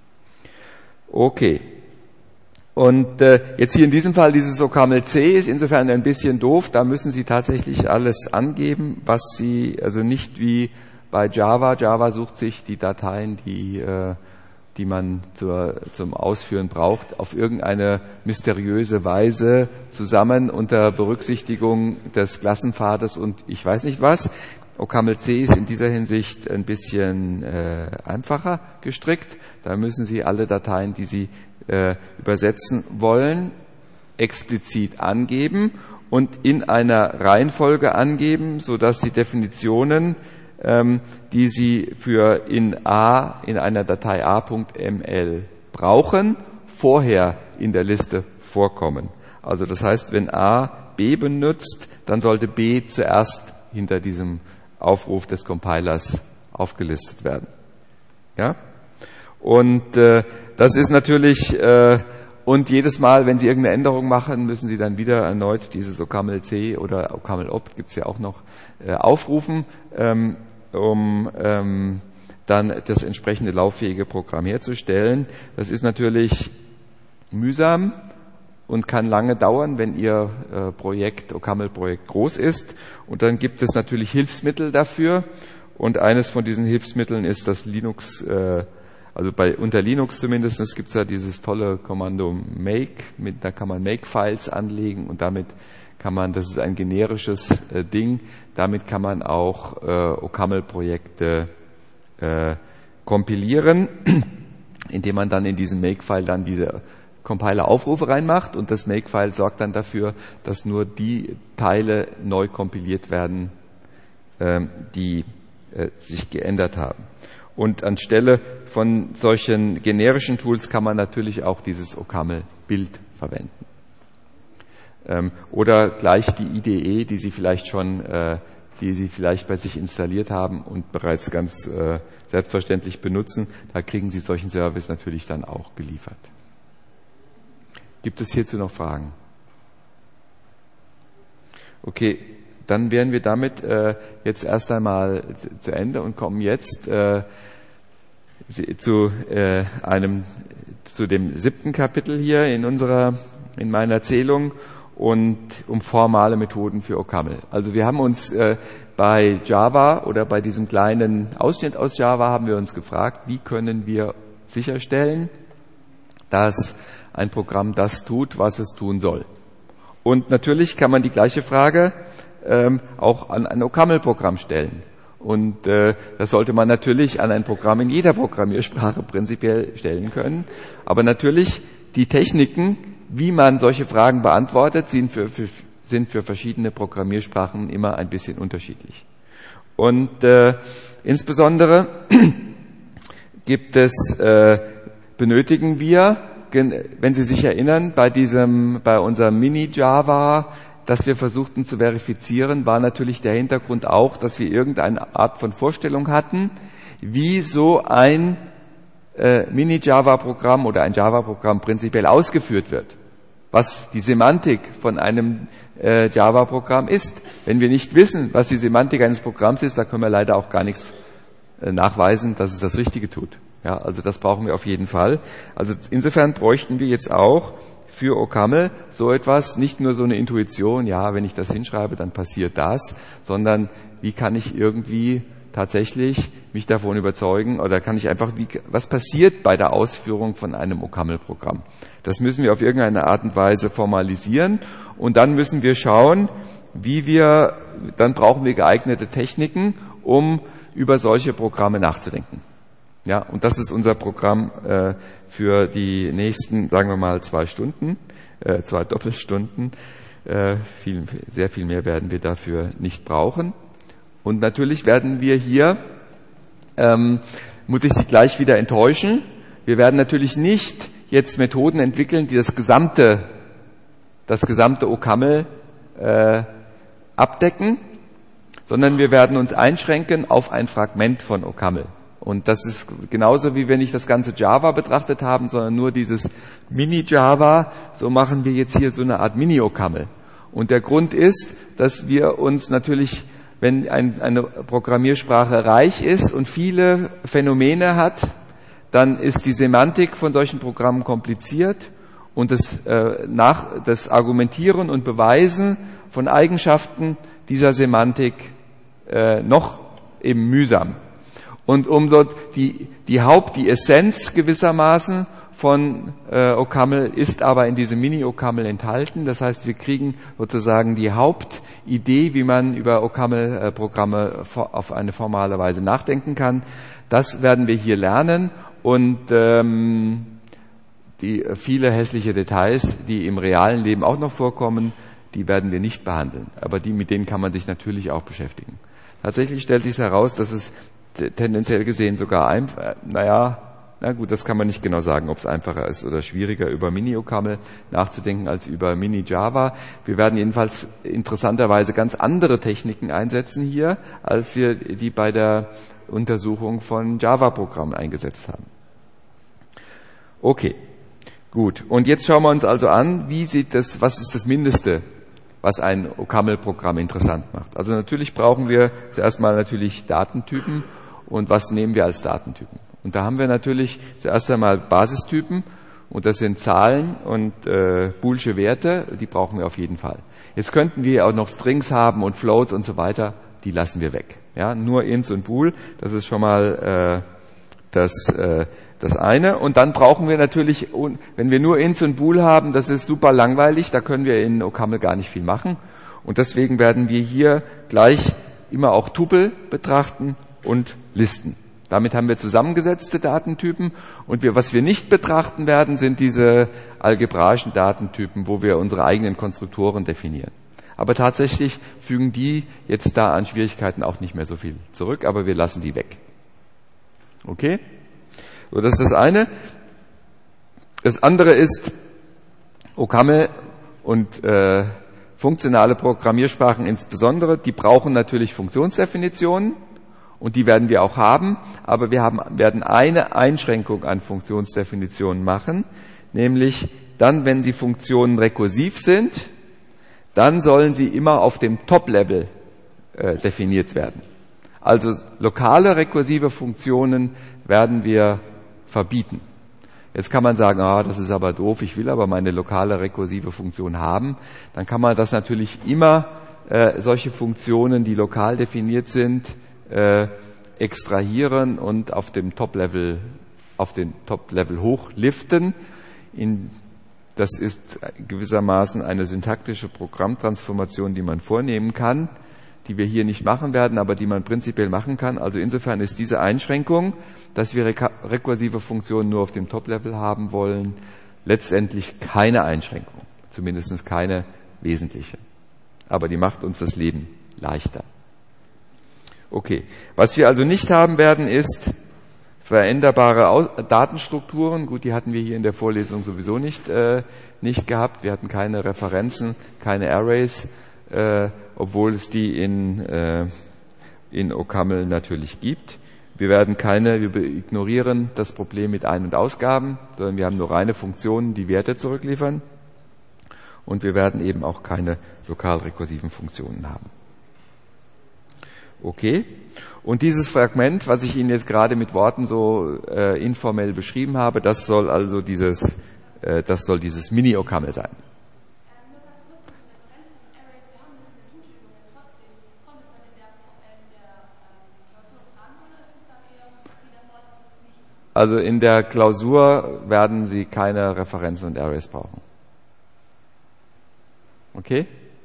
Okay. Und äh, jetzt hier in diesem Fall dieses OCaml C ist insofern ein bisschen doof. Da müssen Sie tatsächlich alles angeben, was Sie, also nicht wie bei Java. Java sucht sich die Dateien, die, äh, die man zur, zum Ausführen braucht, auf irgendeine mysteriöse Weise zusammen unter Berücksichtigung des Klassenpfades und ich weiß nicht was. OCaml C ist in dieser Hinsicht ein bisschen äh, einfacher gestrickt. Da müssen Sie alle Dateien, die Sie äh, übersetzen wollen, explizit angeben und in einer Reihenfolge angeben, sodass die Definitionen, ähm, die Sie für in A, in einer Datei a.ml brauchen, vorher in der Liste vorkommen. Also das heißt, wenn A B benutzt, dann sollte B zuerst hinter diesem Aufruf des Compilers aufgelistet werden. Ja? Und äh, das ist natürlich, äh, und jedes Mal, wenn Sie irgendeine Änderung machen, müssen Sie dann wieder erneut dieses OCaml C oder OCaml opt, gibt's ja auch noch, äh, aufrufen, ähm, um ähm, dann das entsprechende lauffähige Programm herzustellen. Das ist natürlich mühsam und kann lange dauern, wenn Ihr äh, Projekt, OCaml-Projekt groß ist. Und dann gibt es natürlich Hilfsmittel dafür. Und eines von diesen Hilfsmitteln ist das Linux äh, Also bei unter Linux zumindest gibt es ja dieses tolle Kommando make, mit, da kann man Make-Files anlegen und damit kann man, das ist ein generisches äh, Ding, damit kann man auch äh, O C A M L-Projekte äh, kompilieren, indem man dann in diesen Make-File dann diese Compiler-Aufrufe reinmacht und das Make-File sorgt dann dafür, dass nur die Teile neu kompiliert werden, äh, die äh, sich geändert haben. Und anstelle von solchen generischen Tools kann man natürlich auch dieses O C A M L-Bild verwenden. Ähm, oder gleich die I D E, die Sie vielleicht schon, äh, die Sie vielleicht bei sich installiert haben und bereits ganz äh, selbstverständlich benutzen. Da kriegen Sie solchen Service natürlich dann auch geliefert. Gibt es hierzu noch Fragen? Okay, dann wären wir damit äh, jetzt erst einmal zu Ende und kommen jetzt äh, zu äh, einem zu dem siebten Kapitel hier in unserer in meiner Erzählung und um formale Methoden für O C A M L. Also wir haben uns äh, bei Java oder bei diesem kleinen Ausschnitt aus Java haben wir uns gefragt, wie können wir sicherstellen, dass ein Programm das tut, was es tun soll. Und natürlich kann man die gleiche Frage ähm, auch an ein O C A M L-Programm stellen. Und äh, das sollte man natürlich an ein Programm in jeder Programmiersprache prinzipiell stellen können. Aber natürlich die Techniken, wie man solche Fragen beantwortet, sind für, für, sind für verschiedene Programmiersprachen immer ein bisschen unterschiedlich. Und äh, insbesondere gibt es, äh, benötigen wir, wenn Sie sich erinnern, bei diesem, bei unserem Mini-Java, das wir versuchten zu verifizieren, war natürlich der Hintergrund auch, dass wir irgendeine Art von Vorstellung hatten, wie so ein äh, Mini-Java-Programm oder ein Java-Programm prinzipiell ausgeführt wird. Was die Semantik von einem äh, Java-Programm ist. Wenn wir nicht wissen, was die Semantik eines Programms ist, da können wir leider auch gar nichts äh, nachweisen, dass es das Richtige tut. Ja, also das brauchen wir auf jeden Fall. Also insofern bräuchten wir jetzt auch für O C A M L so etwas, nicht nur so eine Intuition, ja, wenn ich das hinschreibe, dann passiert das, sondern wie kann ich irgendwie tatsächlich mich davon überzeugen oder kann ich einfach, wie, was passiert bei der Ausführung von einem O C A M L-Programm? Das müssen wir auf irgendeine Art und Weise formalisieren und dann müssen wir schauen, wie wir, dann brauchen wir geeignete Techniken, um über solche Programme nachzudenken. Ja, und das ist unser Programm äh, für die nächsten, sagen wir mal, zwei Stunden, äh, zwei Doppelstunden. Äh, viel, sehr viel mehr werden wir dafür nicht brauchen. Und natürlich werden wir hier, ähm, muss ich Sie gleich wieder enttäuschen, wir werden natürlich nicht jetzt Methoden entwickeln, die das gesamte, das gesamte O C A M L äh, abdecken, sondern wir werden uns einschränken auf ein Fragment von O C A M L. Und das ist genauso, wie wir nicht das ganze Java betrachtet haben, sondern nur dieses Mini-Java. So machen wir jetzt hier so eine Art Mini-O C A M L. Und der Grund ist, dass wir uns natürlich, wenn ein, eine Programmiersprache reich ist und viele Phänomene hat, dann ist die Semantik von solchen Programmen kompliziert und das, äh, nach, das Argumentieren und Beweisen von Eigenschaften dieser Semantik äh, noch eben mühsam. Und um so die, die Haupt, die Essenz gewissermaßen von äh, O C A M L ist aber in diesem Mini-O C A M L enthalten. Das heißt, wir kriegen sozusagen die Hauptidee, wie man über O C A M L-Programme auf eine formale Weise nachdenken kann. Das werden wir hier lernen und ähm, die viele hässliche Details, die im realen Leben auch noch vorkommen, die werden wir nicht behandeln. Aber die, mit denen kann man sich natürlich auch beschäftigen. Tatsächlich stellt sich heraus, dass es tendenziell gesehen sogar einfach, naja, na gut, das kann man nicht genau sagen, ob es einfacher ist oder schwieriger, über Mini-O C A M L nachzudenken als über Mini-Java. Wir werden jedenfalls interessanterweise ganz andere Techniken einsetzen hier, als wir die bei der Untersuchung von Java-Programmen eingesetzt haben. Okay, gut. Und jetzt schauen wir uns also an, wie sieht das, was ist das Mindeste, was ein O C A M L-Programm interessant macht. Also natürlich brauchen wir zuerst mal natürlich Datentypen. Und was nehmen wir als Datentypen? Und da haben wir natürlich zuerst einmal Basistypen und das sind Zahlen und äh, boolsche Werte, die brauchen wir auf jeden Fall. Jetzt könnten wir auch noch Strings haben und Floats und so weiter, die lassen wir weg. Ja, nur Ints und Bool, das ist schon mal äh, das äh, das eine. Und dann brauchen wir natürlich, wenn wir nur int und bool haben, das ist super langweilig, da können wir in O C A M L gar nicht viel machen. Und deswegen werden wir hier gleich immer auch Tupel betrachten und Listen. Damit haben wir zusammengesetzte Datentypen. Und wir, was wir nicht betrachten werden, sind diese algebraischen Datentypen, wo wir unsere eigenen Konstruktoren definieren. Aber tatsächlich fügen die jetzt da an Schwierigkeiten auch nicht mehr so viel zurück, aber wir lassen die weg. Okay? So, das ist das eine. Das andere ist, O C A M L und äh, funktionale Programmiersprachen insbesondere, die brauchen natürlich Funktionsdefinitionen und die werden wir auch haben, aber wir haben, werden eine Einschränkung an Funktionsdefinitionen machen, nämlich dann, wenn sie Funktionen rekursiv sind, dann sollen sie immer auf dem Top-Level äh, definiert werden. Also lokale rekursive Funktionen werden wir verbieten. Jetzt kann man sagen, ah, das ist aber doof, ich will aber meine lokale rekursive Funktion haben. Dann kann man das natürlich immer, äh, solche Funktionen, die lokal definiert sind, äh, extrahieren und auf dem Top-Level, auf den Top-Level hochliften. In, das ist gewissermaßen eine syntaktische Programmtransformation, die man vornehmen kann, die wir hier nicht machen werden, aber die man prinzipiell machen kann. Also insofern ist diese Einschränkung, dass wir rekursive Funktionen nur auf dem Top-Level haben wollen, letztendlich keine Einschränkung, zumindest keine wesentliche. Aber die macht uns das Leben leichter. Okay, was wir also nicht haben werden, ist veränderbare Datenstrukturen. Gut, die hatten wir hier in der Vorlesung sowieso nicht, äh, nicht gehabt. Wir hatten keine Referenzen, keine Arrays, äh, obwohl es die in, äh, in O C A M L natürlich gibt. Wir werden keine, wir ignorieren das Problem mit Ein- und Ausgaben, sondern wir haben nur reine Funktionen, die Werte zurückliefern. Und wir werden eben auch keine lokal rekursiven Funktionen haben. Okay. Und dieses Fragment, was ich Ihnen jetzt gerade mit Worten so äh, informell beschrieben habe, das soll also dieses, äh, das soll dieses Mini-O C A M L sein. Also in der Klausur werden Sie keine Referenzen und Arrays brauchen. Okay?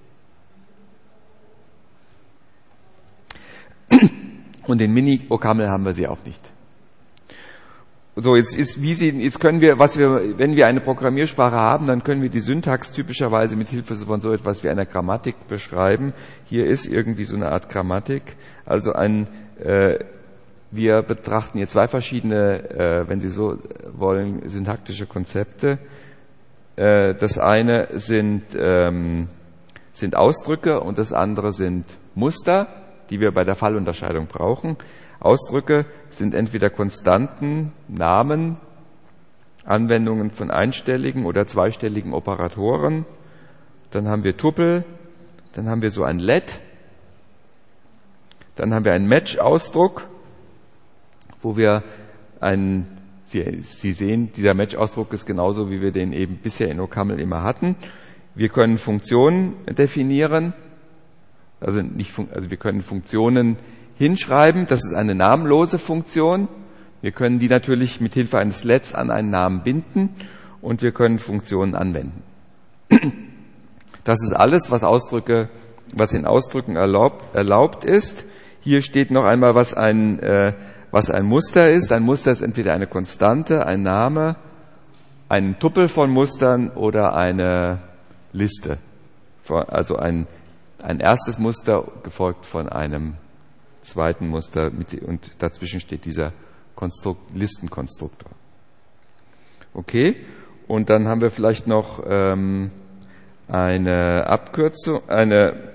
Und den Mini-O C A M L haben wir sie auch nicht. So, jetzt ist, wie Sie, jetzt können wir, was wir, wenn wir eine Programmiersprache haben, dann können wir die Syntax typischerweise mit Hilfe von so etwas wie einer Grammatik beschreiben. Hier ist irgendwie so eine Art Grammatik. Also ein, äh, wir betrachten hier zwei verschiedene, äh, wenn Sie so wollen, syntaktische Konzepte. Äh, das eine sind, ähm, sind Ausdrücke und das andere sind Muster, die wir bei der Fallunterscheidung brauchen. Ausdrücke sind entweder Konstanten, Namen, Anwendungen von einstelligen oder zweistelligen Operatoren. Dann haben wir Tupel, dann haben wir so ein Let, dann haben wir einen Match-Ausdruck, wo wir einen, Sie, Sie sehen, dieser Match-Ausdruck ist genauso, wie wir den eben bisher in O C A M L immer hatten. Wir können Funktionen definieren, also, nicht, also wir können Funktionen hinschreiben, das ist eine namenlose Funktion. Wir können die natürlich mit Hilfe eines Lets an einen Namen binden und wir können Funktionen anwenden. Das ist alles, was Ausdrücke, was in Ausdrücken erlaubt, erlaubt ist. Hier steht noch einmal, was ein, äh, was ein Muster ist. Ein Muster ist entweder eine Konstante, ein Name, ein Tupel von Mustern oder eine Liste. Also ein, ein erstes Muster gefolgt von einem zweiten Muster mit, und dazwischen steht dieser Konstrukt, Listenkonstruktor. Okay, und dann haben wir vielleicht noch ähm, eine Abkürzung, eine,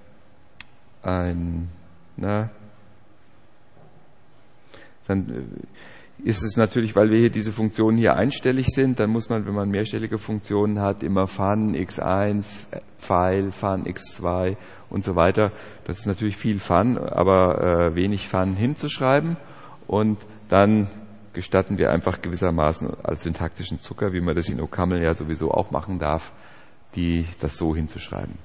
ein, na, dann ist es natürlich, weil wir hier diese Funktionen hier einstellig sind, dann muss man, wenn man mehrstellige Funktionen hat, immer fun x eins, file, fun x zwei und so weiter. Das ist natürlich viel Fun, aber äh, wenig Fun hinzuschreiben. Und dann gestatten wir einfach gewissermaßen als syntaktischen Zucker, wie man das in O C A M L ja sowieso auch machen darf, die das so hinzuschreiben.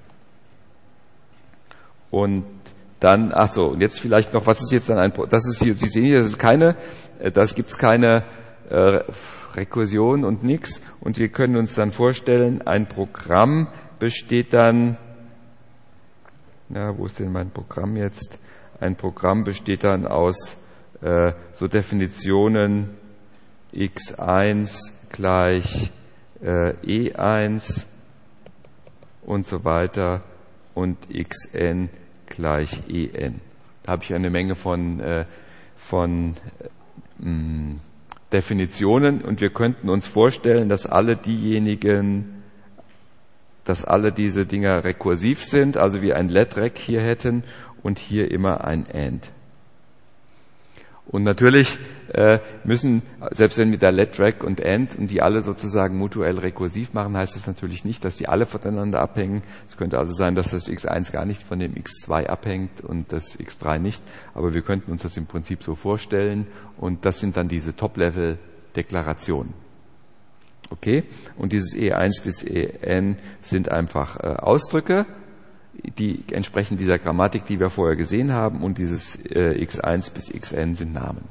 Und dann, ach so, und jetzt vielleicht noch, was ist jetzt dann ein, das ist hier, Sie sehen hier, das ist keine, das gibt's keine äh, Rekursion und nix. Und wir können uns dann vorstellen, ein Programm besteht dann, na, wo ist denn mein Programm jetzt? Ein Programm besteht dann aus äh, so Definitionen x eins gleich äh, e eins und so weiter und xn gleich en. Da habe ich eine Menge von, äh, von äh, Definitionen und wir könnten uns vorstellen, dass alle diejenigen, dass alle diese Dinger rekursiv sind, also wir ein let-rec hier hätten und hier immer ein and. Und natürlich äh, müssen, selbst wenn wir da let-rec und and und die alle sozusagen mutuell rekursiv machen, heißt das natürlich nicht, dass die alle voneinander abhängen. Es könnte also sein, dass das x eins gar nicht von dem x zwei abhängt und das x drei nicht. Aber wir könnten uns das im Prinzip so vorstellen und das sind dann diese Top-Level-Deklarationen. Okay? Und dieses e eins bis en sind einfach äh, Ausdrücke, die entsprechen dieser Grammatik, die wir vorher gesehen haben, und dieses äh, x eins bis xn sind Namen.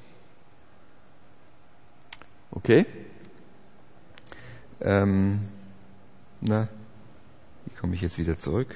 Okay? Ähm, na, wie komme ich jetzt wieder zurück?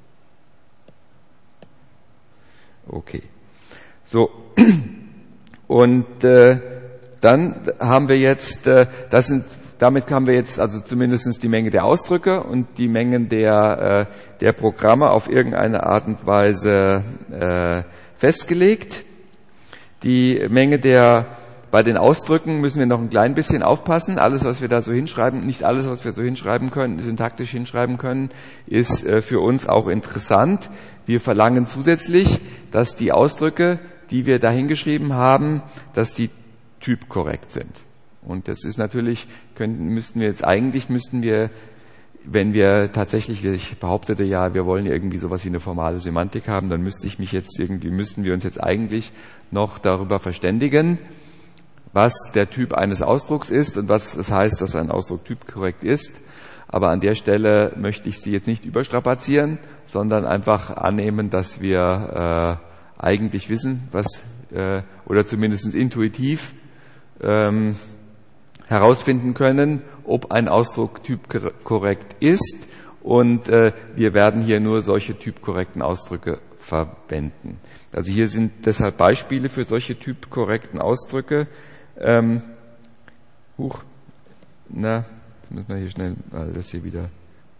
Okay. So. Und äh, dann haben wir jetzt, äh, das sind Damit haben wir jetzt also zumindest die Menge der Ausdrücke und die Mengen der, äh, der Programme auf irgendeine Art und Weise äh, festgelegt. Die Menge der, bei den Ausdrücken müssen wir noch ein klein bisschen aufpassen. Alles, was wir da so hinschreiben, nicht alles, was wir so hinschreiben können, syntaktisch hinschreiben können, ist äh, für uns auch interessant. Wir verlangen zusätzlich, dass die Ausdrücke, die wir da hingeschrieben haben, dass die typkorrekt sind. Und das ist natürlich, können, müssten wir jetzt eigentlich, müssten wir, wenn wir tatsächlich, ich behauptete ja, wir wollen irgendwie sowas wie eine formale Semantik haben, dann müsste ich mich jetzt irgendwie, müssten wir uns jetzt eigentlich noch darüber verständigen, was der Typ eines Ausdrucks ist und was das heißt, dass ein Ausdruck typkorrekt ist. Aber an der Stelle möchte ich Sie jetzt nicht überstrapazieren, sondern einfach annehmen, dass wir äh, eigentlich wissen, was, äh, oder zumindest intuitiv, ähm, herausfinden können, ob ein Ausdruck typkorrekt ist, und äh, wir werden hier nur solche typkorrekten Ausdrücke verwenden. Also hier sind deshalb Beispiele für solche typkorrekten Ausdrücke. Ähm, huch, na, jetzt müssen wir hier schnell mal das hier wieder.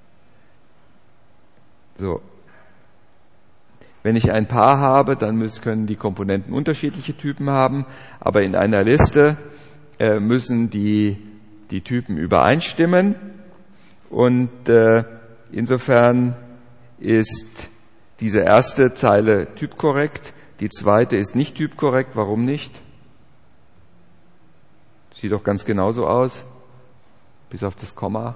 So. Wenn ich ein Paar habe, dann müssen, können die Komponenten unterschiedliche Typen haben, aber in einer Liste müssen die, die Typen übereinstimmen, und äh, insofern ist diese erste Zeile typkorrekt, die zweite ist nicht typkorrekt. Warum nicht? Sieht doch ganz genauso aus, bis auf das Komma.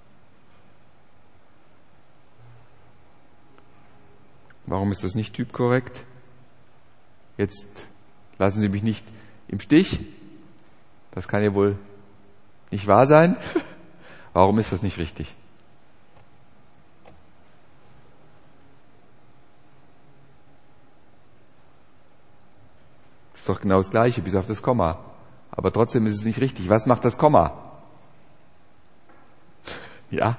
Warum ist das nicht typkorrekt? Jetzt lassen Sie mich nicht im Stich. Das kann ja wohl nicht wahr sein. Warum ist das nicht richtig? Das ist doch genau das Gleiche, bis auf das Komma. Aber trotzdem ist es nicht richtig. Was macht das Komma? Ja?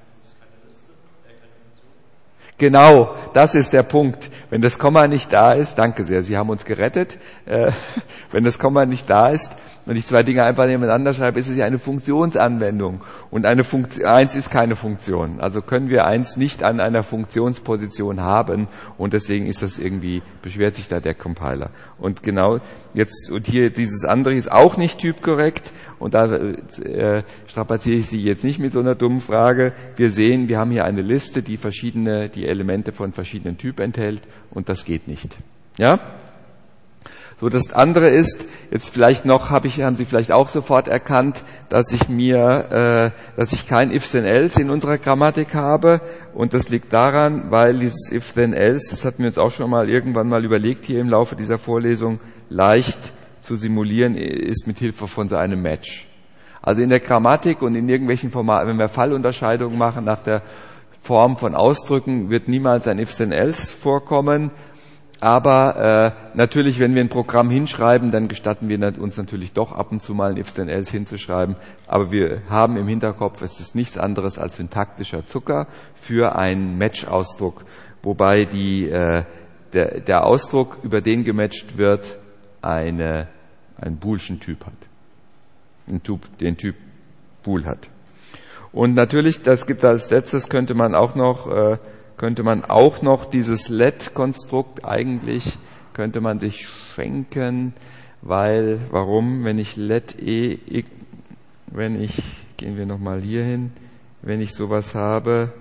Genau, das ist der Punkt. Wenn das Komma nicht da ist, danke sehr, Sie haben uns gerettet. Äh, wenn das Komma nicht da ist und ich zwei Dinge einfach nebeneinander schreibe, ist es ja eine Funktionsanwendung. Und eine Funktion, eins ist keine Funktion. Also können wir eins nicht an einer Funktionsposition haben, und deswegen ist das irgendwie, beschwert sich da der Compiler. Und genau jetzt, und hier dieses andere ist auch nicht typkorrekt. Und da äh, strapaziere ich Sie jetzt nicht mit so einer dummen Frage. Wir sehen, wir haben hier eine Liste, die verschiedene, die Elemente von verschiedenen Typen enthält, und das geht nicht. Ja? So, das andere ist, jetzt vielleicht noch, habe ich, haben Sie vielleicht auch sofort erkannt, dass ich mir, äh, dass ich kein If-Then-Else in unserer Grammatik habe, und das liegt daran, weil dieses If-Then-Else, das hatten wir uns auch schon mal irgendwann mal überlegt hier im Laufe dieser Vorlesung, leicht zu simulieren ist mit Hilfe von so einem Match. Also in der Grammatik und in irgendwelchen Formaten, wenn wir Fallunterscheidungen machen nach der Form von Ausdrücken, wird niemals ein If-Then-Else vorkommen, Aber äh, natürlich, wenn wir ein Programm hinschreiben, dann gestatten wir uns natürlich doch ab und zu mal ein Ifs then else hinzuschreiben. Aber wir haben im Hinterkopf, es ist nichts anderes als syntaktischer Zucker für einen Match-Ausdruck, wobei die, äh, der, der Ausdruck, über den gematcht wird, eine, einen boolschen Typ hat. Ein Typ, den Typ bool hat. Und natürlich, das gibt als letztes, könnte man auch noch äh, könnte man auch noch dieses let-Konstrukt eigentlich, könnte man sich schenken, weil, warum, wenn ich let e, ich, wenn ich, gehen wir nochmal hier hin, wenn ich sowas habe,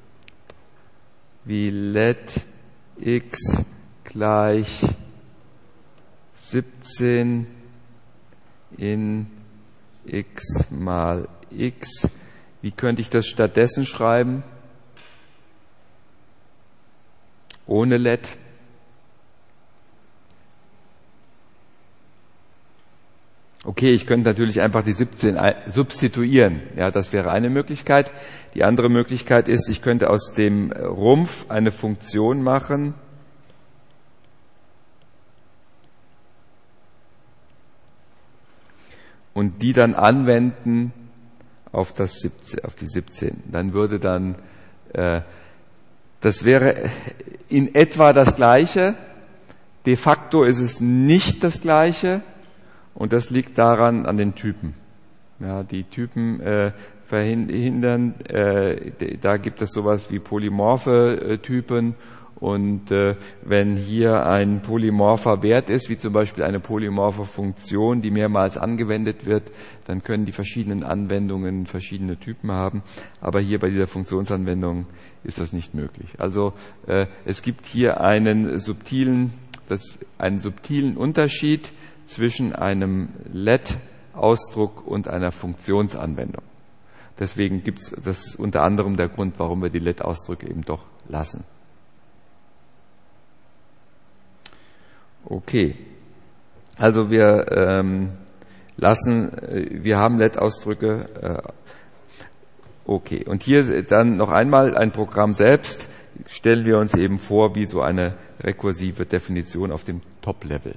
wie let x gleich siebzehn in x mal x, wie könnte ich das stattdessen schreiben? Ohne let. Okay, ich könnte natürlich einfach die siebzehn substituieren. Ja, das wäre eine Möglichkeit. Die andere Möglichkeit ist, ich könnte aus dem Rumpf eine Funktion machen. Und die dann anwenden auf das siebzehn, auf die siebzehn. Dann würde dann äh, das wäre in etwa das Gleiche. De facto ist es nicht das Gleiche. Und das liegt daran, an den Typen. Ja, die Typen äh, verhindern, äh, da gibt es sowas wie polymorphe äh, Typen. Und äh, wenn hier ein polymorpher Wert ist, wie zum Beispiel eine polymorphe Funktion, die mehrmals angewendet wird, dann können die verschiedenen Anwendungen verschiedene Typen haben. Aber hier bei dieser Funktionsanwendung ist das nicht möglich. Also äh, es gibt hier einen subtilen, das, einen subtilen Unterschied zwischen einem let-Ausdruck und einer Funktionsanwendung. Deswegen gibt es das unter anderem der Grund, warum wir die let-Ausdrücke eben doch lassen. Okay, also wir ähm, lassen, wir haben let-Ausdrücke. Äh, okay, und hier dann noch einmal ein Programm selbst. Stellen wir uns eben vor, wie so eine rekursive Definition auf dem Top-Level.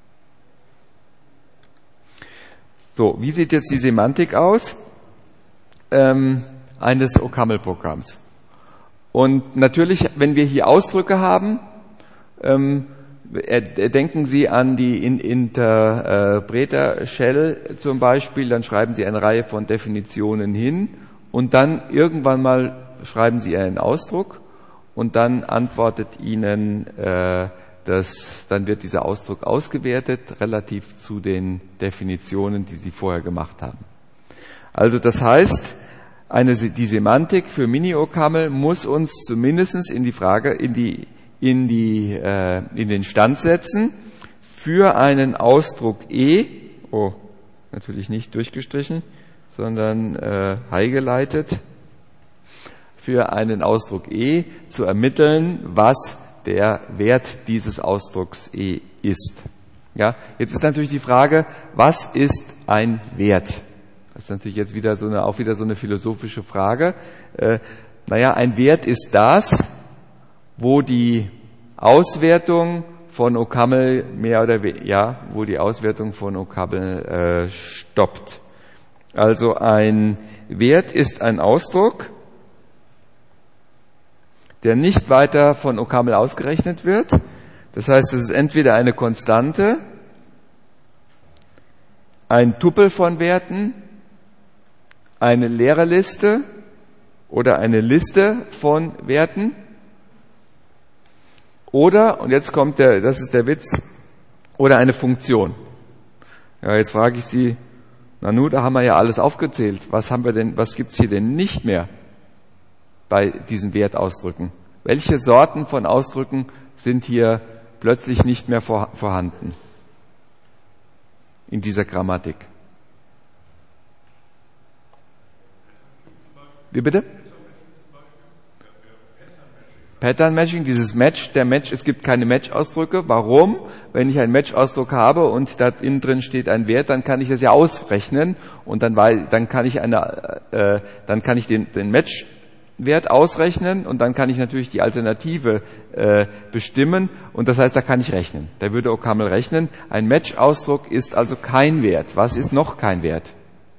So, wie sieht jetzt die Semantik aus ähm, eines O C A M L-Programms? Und natürlich, wenn wir hier Ausdrücke haben, ähm, denken Sie an die Interpreter-Shell zum Beispiel, dann schreiben Sie eine Reihe von Definitionen hin und dann irgendwann mal schreiben Sie einen Ausdruck und dann antwortet Ihnen äh, das, dann wird dieser Ausdruck ausgewertet relativ zu den Definitionen, die Sie vorher gemacht haben. Also das heißt, eine, die Semantik für Mini-O C A M L muss uns zumindest in die Frage, in die in die äh, in den Stand setzen für einen Ausdruck e, oh, natürlich nicht durchgestrichen, sondern äh, highgeleitet, für einen Ausdruck e zu ermitteln, was der Wert dieses Ausdrucks e ist. Ja, jetzt ist natürlich die Frage, was ist ein Wert? Das ist natürlich jetzt wieder so eine, auch wieder so eine philosophische Frage. Äh, naja, ein Wert ist das, wo die Auswertung von O C A M L mehr oder weniger, ja, wo die Auswertung von O C A M L äh, stoppt. Also ein Wert ist ein Ausdruck, der nicht weiter von O C A M L ausgerechnet wird. Das heißt, es ist entweder eine Konstante, ein Tupel von Werten, eine leere Liste oder eine Liste von Werten. Oder, und jetzt kommt der, das ist der Witz, oder eine Funktion. Ja, jetzt frage ich Sie, na nu, da haben wir ja alles aufgezählt. Was haben wir denn, was gibt's hier denn nicht mehr bei diesen Wertausdrücken? Welche Sorten von Ausdrücken sind hier plötzlich nicht mehr vor, vorhanden in dieser Grammatik? Wie bitte? Pattern Matching, dieses Match, der Match, es gibt keine Match-Ausdrücke. Warum? Wenn ich einen Match-Ausdruck habe und da innen drin steht ein Wert, dann kann ich das ja ausrechnen und dann, dann kann ich eine, äh, dann kann ich den, den Match Wert ausrechnen und dann kann ich natürlich die Alternative äh, bestimmen und das heißt, da kann ich rechnen. Da würde OCaml rechnen. Ein Match-Ausdruck ist also kein Wert. Was ist noch kein Wert?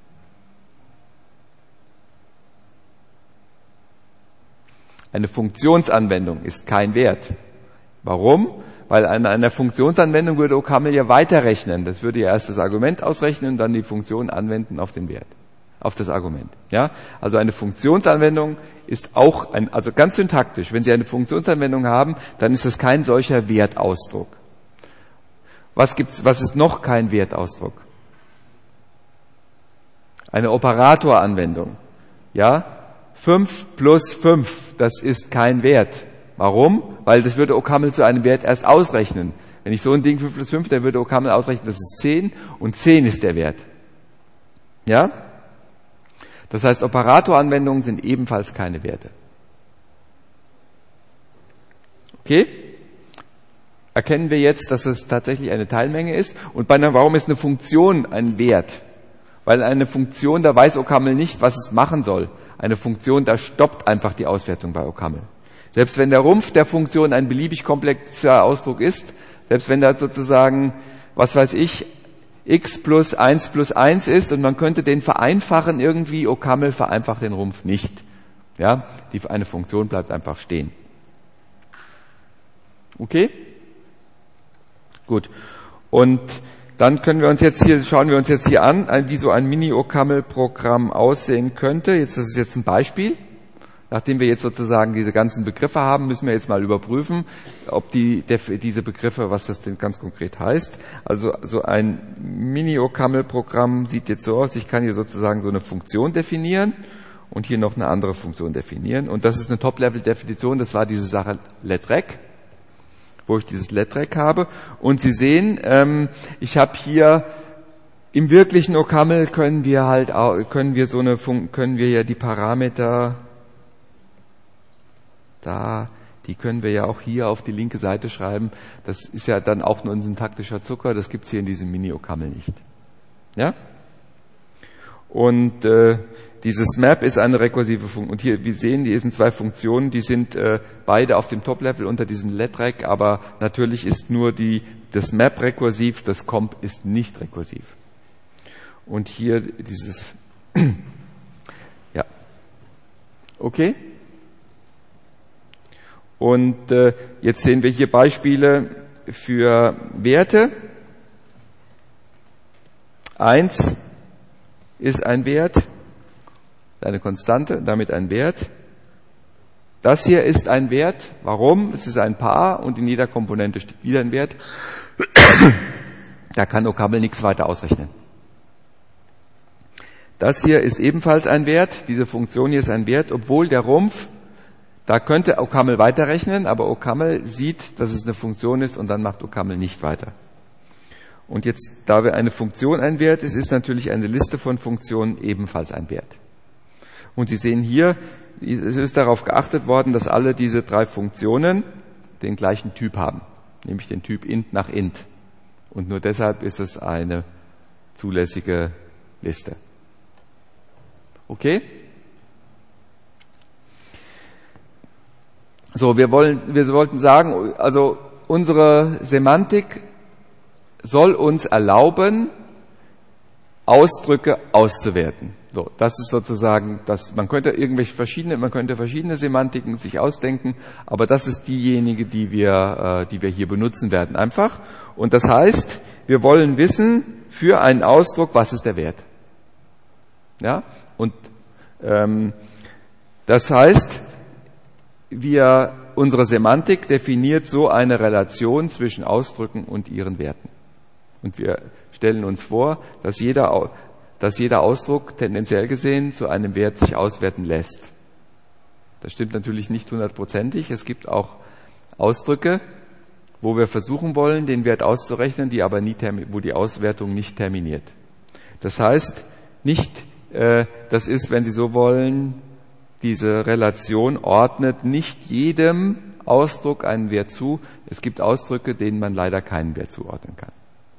Eine Funktionsanwendung ist kein Wert. Warum? Weil an einer Funktionsanwendung würde OCaml ja weiterrechnen. Das würde ja erst das Argument ausrechnen und dann die Funktion anwenden auf den Wert, auf das Argument. Ja? Also eine Funktionsanwendung ist auch, ein, also ganz syntaktisch, wenn Sie eine Funktionsanwendung haben, dann ist das kein solcher Wertausdruck. Was gibt's, was ist noch kein Wertausdruck? Eine Operatoranwendung. Ja? fünf plus fünf, das ist kein Wert. Warum? Weil das würde OCaml zu einem Wert erst ausrechnen. Wenn ich so ein Ding fünf plus fünf, dann würde OCaml ausrechnen, das ist zehn und zehn ist der Wert. Ja? Das heißt, Operatoranwendungen sind ebenfalls keine Werte. Okay? Erkennen wir jetzt, dass es tatsächlich eine Teilmenge ist. Und bei einer, warum ist eine Funktion ein Wert? Weil eine Funktion, da weiß OCaml nicht, was es machen soll. Eine Funktion, da stoppt einfach die Auswertung bei OCaml. Selbst wenn der Rumpf der Funktion ein beliebig komplexer Ausdruck ist, selbst wenn da sozusagen, was weiß ich, x plus eins plus eins ist und man könnte den vereinfachen irgendwie, OCaml vereinfacht den Rumpf nicht. Ja, die, eine Funktion bleibt einfach stehen. Okay? Gut. Und dann können wir uns jetzt hier, schauen wir uns jetzt hier an, wie so ein Mini-OCaml-Programm aussehen könnte. Jetzt, das ist jetzt ein Beispiel. Nachdem wir jetzt sozusagen diese ganzen Begriffe haben, müssen wir jetzt mal überprüfen, ob die, diese Begriffe, was das denn ganz konkret heißt. Also so ein Mini-OCaml-Programm sieht jetzt so aus, ich kann hier sozusagen so eine Funktion definieren und hier noch eine andere Funktion definieren. Und das ist eine Top-Level-Definition, das war diese Sache letrec, wo ich dieses letrec habe. Und Sie sehen, ähm, ich habe hier im wirklichen OCaml können wir halt können wir so eine können wir ja die Parameter da, die können wir ja auch hier auf die linke Seite schreiben. Das ist ja dann auch nur ein syntaktischer Zucker, das gibt's hier in diesem Mini-OCaml nicht. Ja? Und äh, dieses Map ist eine rekursive Funktion. Und hier, wir sehen, hier sind zwei Funktionen, die sind äh, beide auf dem Top-Level unter diesem letrec, aber natürlich ist nur die, das Map rekursiv, das Comp ist nicht rekursiv. Und hier dieses, ja, okay. Und äh, jetzt sehen wir hier Beispiele für Werte. Eins ist ein Wert, eine Konstante, damit ein Wert. Das hier ist ein Wert. Warum? Es ist ein Paar und in jeder Komponente steht wieder ein Wert. Da kann OCaml nichts weiter ausrechnen. Das hier ist ebenfalls ein Wert. Diese Funktion hier ist ein Wert, obwohl der Rumpf, da könnte OCaml weiterrechnen, aber OCaml sieht, dass es eine Funktion ist und dann macht OCaml nicht weiter. Und jetzt, da wir eine Funktion ein Wert ist, ist natürlich eine Liste von Funktionen ebenfalls ein Wert. Und Sie sehen hier, es ist darauf geachtet worden, dass alle diese drei Funktionen den gleichen Typ haben, nämlich den Typ int nach int. Und nur deshalb ist es eine zulässige Liste. Okay? So, wir wollen, wir wollten sagen, also unsere Semantik soll uns erlauben, Ausdrücke auszuwerten. So, das ist sozusagen, das, man könnte irgendwelche verschiedene, man könnte verschiedene Semantiken sich ausdenken, aber das ist diejenige, die wir, äh, die wir hier benutzen werden, einfach. Und das heißt, wir wollen wissen für einen Ausdruck, was ist der Wert. Ja, und ähm, das heißt, wir, unsere Semantik definiert so eine Relation zwischen Ausdrücken und ihren Werten. Und wir stellen uns vor, dass jeder, dass jeder Ausdruck tendenziell gesehen zu einem Wert sich auswerten lässt. Das stimmt natürlich nicht hundertprozentig. Es gibt auch Ausdrücke, wo wir versuchen wollen, den Wert auszurechnen, die aber nie, wo die Auswertung nicht terminiert. Das heißt, nicht, äh, das ist, wenn Sie so wollen, diese Relation ordnet nicht jedem Ausdruck einen Wert zu. Es gibt Ausdrücke, denen man leider keinen Wert zuordnen kann.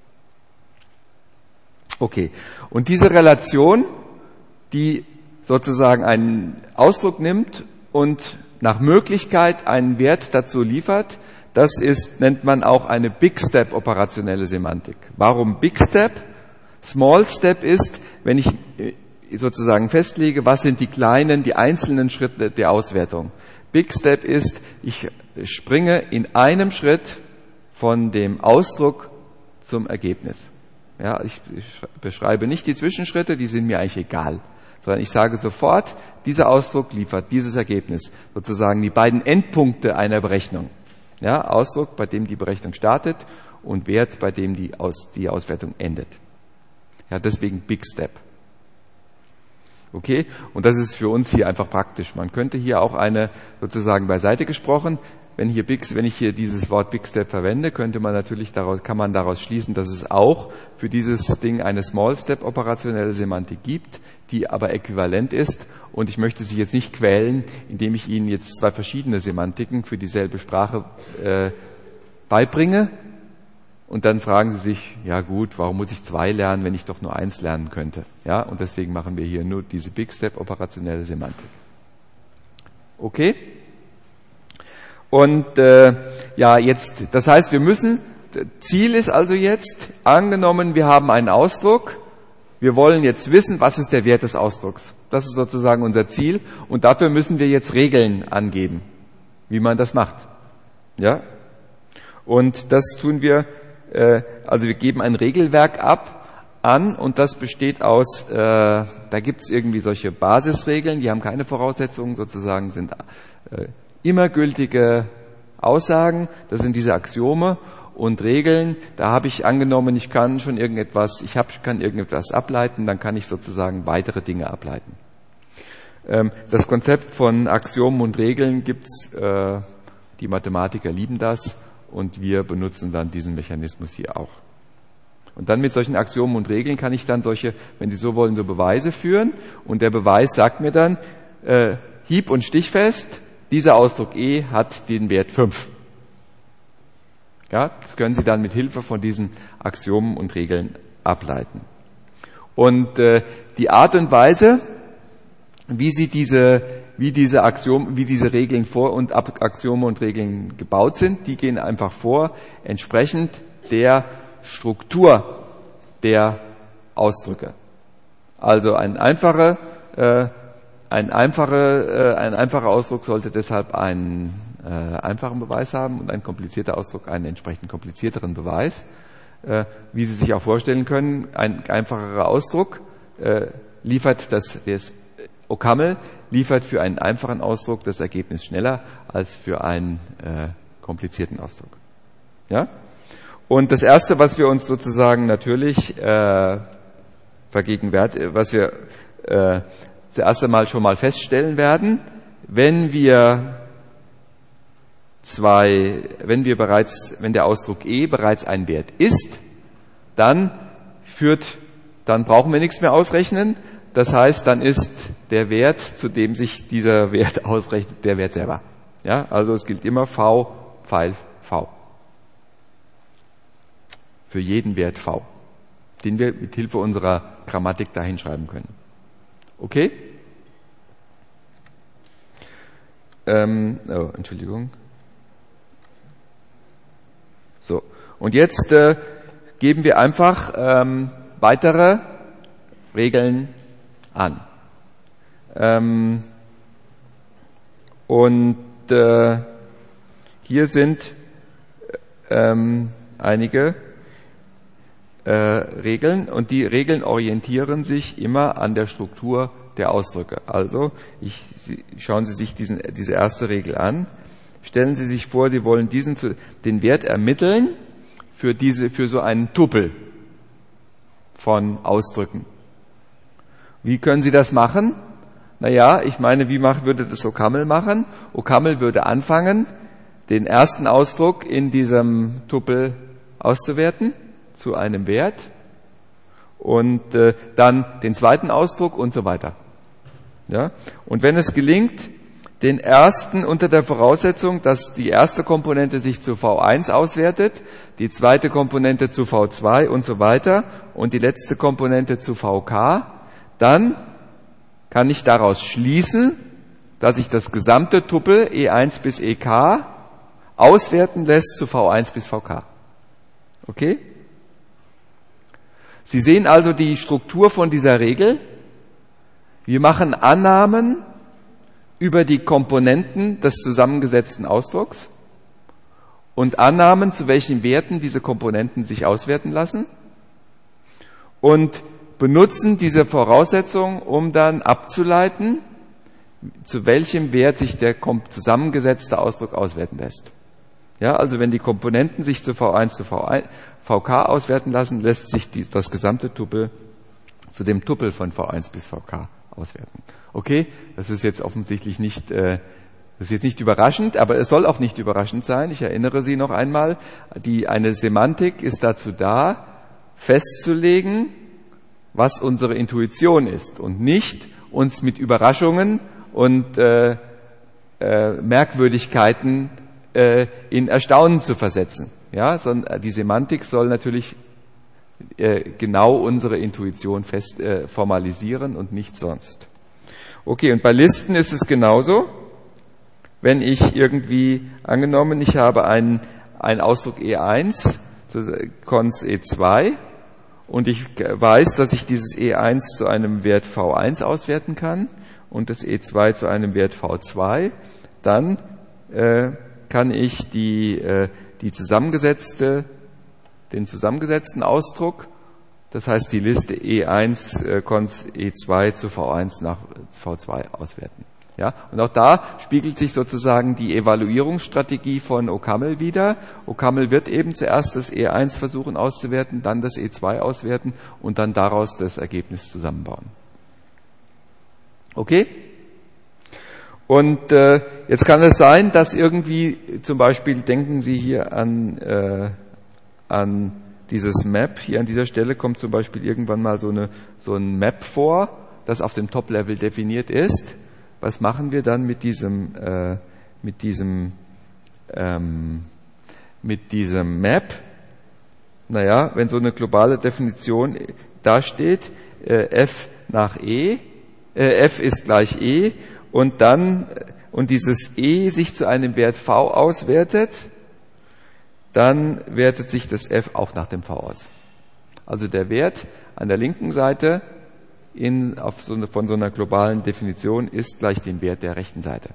Okay, und diese Relation, die sozusagen einen Ausdruck nimmt und nach Möglichkeit einen Wert dazu liefert. Das ist, nennt man auch eine Big Step operationelle Semantik. Warum Big Step? Small Step ist, wenn ich sozusagen festlege, was sind die kleinen, die einzelnen Schritte der Auswertung. Big Step ist, ich springe in einem Schritt von dem Ausdruck zum Ergebnis. Ja, ich beschreibe nicht die Zwischenschritte, die sind mir eigentlich egal, sondern ich sage sofort, dieser Ausdruck liefert dieses Ergebnis, sozusagen die beiden Endpunkte einer Berechnung. Ja, Ausdruck, bei dem die Berechnung startet, und Wert, bei dem die, Aus, die Auswertung endet. Ja, deswegen Big Step. Okay, und das ist für uns hier einfach praktisch. Man könnte hier auch eine, sozusagen beiseite gesprochen, wenn hier Big, wenn ich hier dieses Wort Big Step verwende, könnte man natürlich daraus, kann man daraus schließen, dass es auch für dieses Ding eine Small Step operationelle Semantik gibt, die aber äquivalent ist. Und ich möchte Sie jetzt nicht quälen, indem ich Ihnen jetzt zwei verschiedene Semantiken für dieselbe Sprache äh, beibringe. Und dann fragen Sie sich, ja gut, warum muss ich zwei lernen, wenn ich doch nur eins lernen könnte? Ja, und deswegen machen wir hier nur diese Big Step operationelle Semantik. Okay? Und äh, ja, jetzt, das heißt, wir müssen, Ziel ist also jetzt, angenommen, wir haben einen Ausdruck, wir wollen jetzt wissen, was ist der Wert des Ausdrucks. Das ist sozusagen unser Ziel, und dafür müssen wir jetzt Regeln angeben, wie man das macht. Ja? Und das tun wir, äh, also wir geben ein Regelwerk ab an, und das besteht aus, äh, da gibt es irgendwie solche Basisregeln, die haben keine Voraussetzungen, sozusagen sind äh, immer gültige Aussagen, das sind diese Axiome und Regeln. Da habe ich angenommen, ich kann schon irgendetwas, ich hab, kann irgendetwas ableiten, dann kann ich sozusagen weitere Dinge ableiten. Ähm, das Konzept von Axiomen und Regeln gibt's, äh, die Mathematiker lieben das, und wir benutzen dann diesen Mechanismus hier auch. Und dann mit solchen Axiomen und Regeln kann ich dann solche, wenn Sie so wollen, so Beweise führen, und der Beweis sagt mir dann, äh, hieb- und stichfest, dieser Ausdruck E hat den Wert fünf. Ja, das können Sie dann mit Hilfe von diesen Axiomen und Regeln ableiten. Und äh, die Art und Weise, wie Sie diese, wie diese Axiome, wie diese Regeln vor und Ab Axiome und Regeln gebaut sind, die gehen einfach vor, entsprechend der Struktur der Ausdrücke. Also ein einfacher äh, Ein, einfache, äh, ein einfacher Ausdruck sollte deshalb einen äh, einfachen Beweis haben und ein komplizierter Ausdruck einen entsprechend komplizierteren Beweis. Äh, wie Sie sich auch vorstellen können, ein einfacherer Ausdruck äh, liefert das, das OCaml liefert für einen einfachen Ausdruck das Ergebnis schneller als für einen äh, komplizierten Ausdruck. Ja? Und das Erste, was wir uns sozusagen natürlich äh, vergegenwärtigen, was wir äh, zuerst einmal schon mal feststellen werden, wenn wir zwei, wenn wir bereits, wenn der Ausdruck E bereits ein Wert ist, dann führt, dann brauchen wir nichts mehr ausrechnen. Das heißt, dann ist der Wert, zu dem sich dieser Wert ausrechnet, der Wert selber. Ja, also es gilt immer V, Pfeil, V. Für jeden Wert V, den wir mit Hilfe unserer Grammatik dahin schreiben können. Okay? Ähm, oh, Entschuldigung. So, und jetzt äh, geben wir einfach ähm, weitere Regeln an. Ähm, und äh, hier sind ähm, einige Äh, Regeln, und die Regeln orientieren sich immer an der Struktur der Ausdrücke. Also ich, Sie, schauen Sie sich diesen, diese erste Regel an. Stellen Sie sich vor, Sie wollen diesen zu, den Wert ermitteln für diese für so einen Tupel von Ausdrücken. Wie können Sie das machen? Naja, ich meine, wie macht, würde das OCaml machen? OCaml würde anfangen, den ersten Ausdruck in diesem Tupel auszuwerten zu einem Wert und äh, dann den zweiten Ausdruck und so weiter. Ja? Und wenn es gelingt, den ersten unter der Voraussetzung, dass die erste Komponente sich zu V eins auswertet, die zweite Komponente zu V zwei und so weiter und die letzte Komponente zu V K, dann kann ich daraus schließen, dass sich das gesamte Tupel E eins bis E K auswerten lässt zu V eins bis V K. Okay? Sie sehen also die Struktur von dieser Regel. Wir machen Annahmen über die Komponenten des zusammengesetzten Ausdrucks und Annahmen, zu welchen Werten diese Komponenten sich auswerten lassen, und benutzen diese Voraussetzung, um dann abzuleiten, zu welchem Wert sich der zusammengesetzte Ausdruck auswerten lässt. Ja, also wenn die Komponenten sich zu V eins zu V K auswerten lassen, lässt sich die, das gesamte Tupel zu dem Tupel von V eins bis V K auswerten. Okay, das ist jetzt offensichtlich nicht, äh, das ist jetzt nicht überraschend, aber es soll auch nicht überraschend sein. Ich erinnere Sie noch einmal, die, eine Semantik ist dazu da, festzulegen, was unsere Intuition ist und nicht uns mit Überraschungen und äh, äh, Merkwürdigkeiten äh, in Erstaunen zu versetzen. Ja, sondern die Semantik soll natürlich äh, genau unsere Intuition fest äh, formalisieren und nicht sonst. Okay, und bei Listen ist es genauso. Wenn ich irgendwie, angenommen, ich habe einen, einen Ausdruck E eins, cons E zwei, und ich weiß, dass ich dieses E eins zu einem Wert V eins auswerten kann und das E zwei zu einem Wert V zwei, dann äh, kann ich die, äh, die zusammengesetzte, den zusammengesetzten Ausdruck, das heißt die Liste E eins äh, cons E zwei zu V eins nach V zwei auswerten. Ja, und auch da spiegelt sich sozusagen die Evaluierungsstrategie von OCaml wider. OCaml wird eben zuerst das E eins versuchen auszuwerten, dann das E zwei auswerten und dann daraus das Ergebnis zusammenbauen. Okay? Und äh, jetzt kann es sein, dass irgendwie, zum Beispiel denken Sie hier an, äh, an dieses Map, hier an dieser Stelle kommt zum Beispiel irgendwann mal so, eine, so ein Map vor, das auf dem Top-Level definiert ist. Was machen wir dann mit diesem, äh, mit diesem, ähm, mit diesem Map? Naja, wenn so eine globale Definition da steht, äh, f nach e, äh, f ist gleich e, und dann, und dieses e sich zu einem Wert v auswertet, dann wertet sich das f auch nach dem v aus. Also der Wert an der linken Seite in, auf so eine, von so einer globalen Definition ist gleich dem Wert der rechten Seite.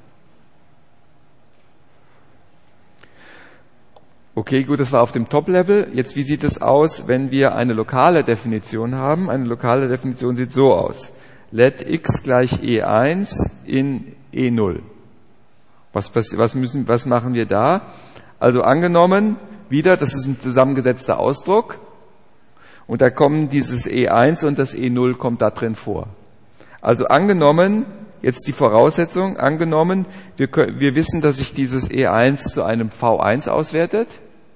Okay, gut, das war auf dem Top-Level. Jetzt, wie sieht es aus, wenn wir eine lokale Definition haben? Eine lokale Definition sieht so aus. Let x gleich E eins in E null. Was, was, müssen, was machen wir da? Also angenommen, wieder, das ist ein zusammengesetzter Ausdruck. Und da kommen dieses E eins und das E null kommt da drin vor. Also angenommen, jetzt die Voraussetzung, angenommen, wir, können, wir wissen, dass sich dieses E eins zu einem V eins auswertet.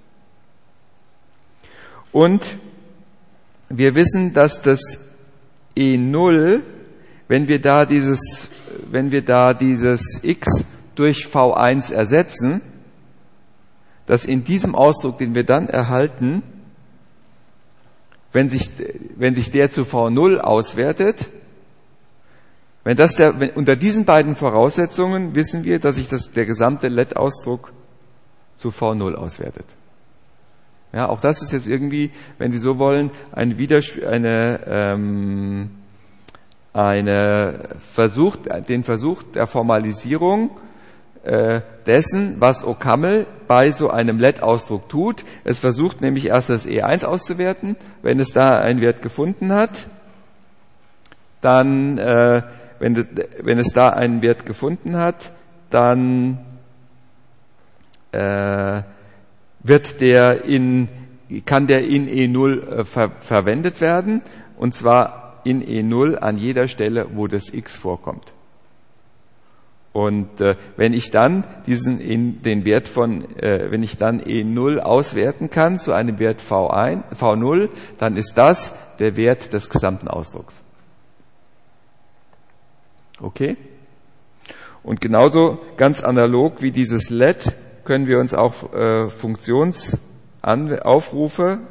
Und wir wissen, dass das E null, wenn wir da dieses, wenn wir da dieses x durch V eins ersetzen, dass in diesem Ausdruck, den wir dann erhalten, wenn sich, wenn sich der zu V null auswertet, wenn das der, wenn, unter diesen beiden Voraussetzungen wissen wir, dass sich das, der gesamte Let-Ausdruck zu V null auswertet. Ja, auch das ist jetzt irgendwie, wenn Sie so wollen, ein Widers- eine, ähm, eine Versuch, den Versuch der Formalisierung äh, dessen, was OCaml bei so einem Let-Ausdruck tut. Es versucht nämlich erst das E eins auszuwerten. Wenn es da einen Wert gefunden hat, dann, äh, wenn, das, wenn es da einen Wert gefunden hat, dann äh, wird der in, kann der in E null äh, ver, verwendet werden, und zwar in E null an jeder Stelle, wo das x vorkommt. Und äh, wenn ich dann diesen in, den Wert von, äh, wenn ich dann E null auswerten kann zu einem Wert V eins, V null, dann ist das der Wert des gesamten Ausdrucks. Okay? Und genauso ganz analog wie dieses Let können wir uns auch äh, Funktionsaufrufe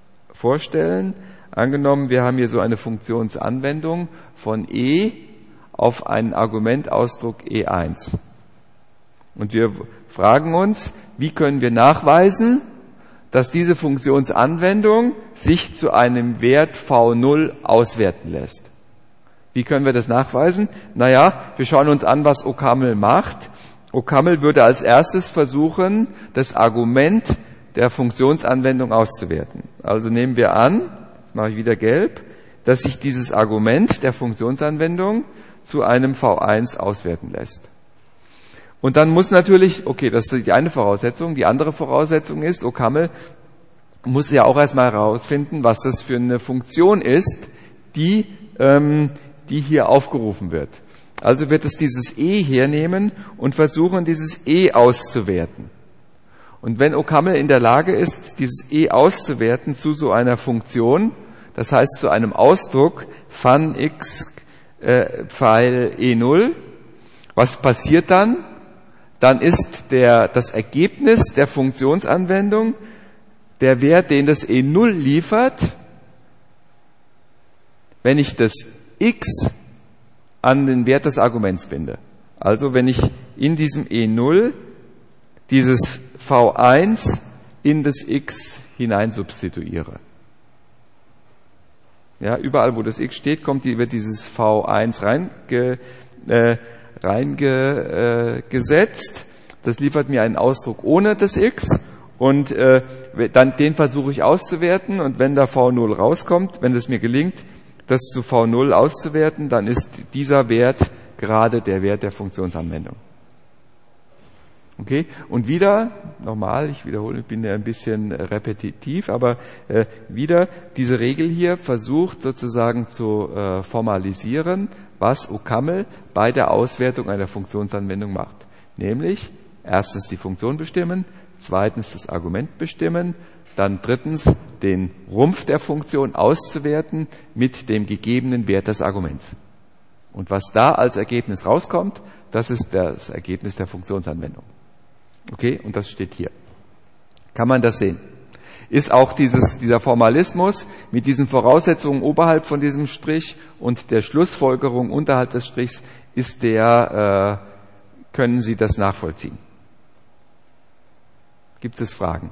vorstellen. Angenommen, wir haben hier so eine Funktionsanwendung von e auf einen Argumentausdruck E eins. Und wir fragen uns, wie können wir nachweisen, dass diese Funktionsanwendung sich zu einem Wert V null auswerten lässt. Wie können wir das nachweisen? Naja, wir schauen uns an, was OCaml macht. OCaml würde als erstes versuchen, das Argument der Funktionsanwendung auszuwerten. Also nehmen wir an, das mache ich wieder gelb, dass sich dieses Argument der Funktionsanwendung zu einem V eins auswerten lässt. Und dann muss natürlich, okay, das ist die eine Voraussetzung, die andere Voraussetzung ist, OCaml muss ja auch erstmal herausfinden, was das für eine Funktion ist, die, ähm, die hier aufgerufen wird. Also wird es dieses E hernehmen und versuchen, dieses E auszuwerten. Und wenn OCaml in der Lage ist, dieses E auszuwerten zu so einer Funktion, das heißt zu einem Ausdruck fun x äh, Pfeil E null, was passiert dann? Dann ist der, das Ergebnis der Funktionsanwendung der Wert, den das E null liefert, wenn ich das x an den Wert des Arguments binde. Also wenn ich in diesem E null dieses V eins in das x hinein substituiere. Ja, überall, wo das x steht, kommt die, wird dieses V eins reinge, äh, reingesetzt. Das liefert mir einen Ausdruck ohne das x und äh, dann den versuche ich auszuwerten und wenn da V null rauskommt, wenn es mir gelingt, das zu V null auszuwerten, dann ist dieser Wert gerade der Wert der Funktionsanwendung. Okay, und wieder, nochmal, ich wiederhole, ich bin ja ein bisschen repetitiv, aber äh, wieder, diese Regel hier versucht sozusagen zu äh, formalisieren, was OCaml bei der Auswertung einer Funktionsanwendung macht. Nämlich, erstens die Funktion bestimmen, zweitens das Argument bestimmen, dann drittens den Rumpf der Funktion auszuwerten mit dem gegebenen Wert des Arguments. Und was da als Ergebnis rauskommt, das ist das Ergebnis der Funktionsanwendung. Okay, und das steht hier. Kann man das sehen? Ist auch dieses, dieser Formalismus mit diesen Voraussetzungen oberhalb von diesem Strich und der Schlussfolgerung unterhalb des Strichs, ist der, äh, können Sie das nachvollziehen? Gibt es Fragen?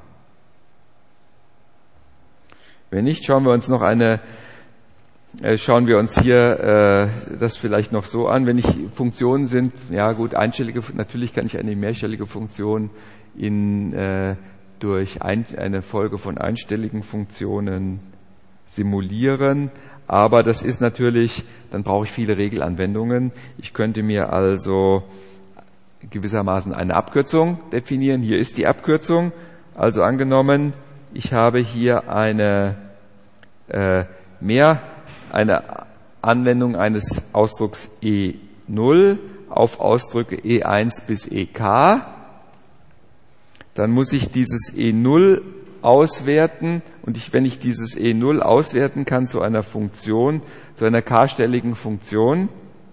Wenn nicht, schauen wir uns noch eine, äh, schauen wir uns hier äh, das vielleicht noch so an. Wenn ich Funktionen sind, ja gut, einstellige, natürlich kann ich eine mehrstellige Funktion in äh, durch ein, eine Folge von einstelligen Funktionen simulieren, aber das ist natürlich, dann brauche ich viele Regelanwendungen. Ich könnte mir also gewissermaßen eine Abkürzung definieren. Hier ist die Abkürzung. Also angenommen, ich habe hier eine äh, mehr eine Anwendung eines Ausdrucks E null auf Ausdrücke E eins bis E K. Dann muss ich dieses E null auswerten und ich, wenn ich dieses E null auswerten kann zu einer Funktion, zu einer k-stelligen Funktion,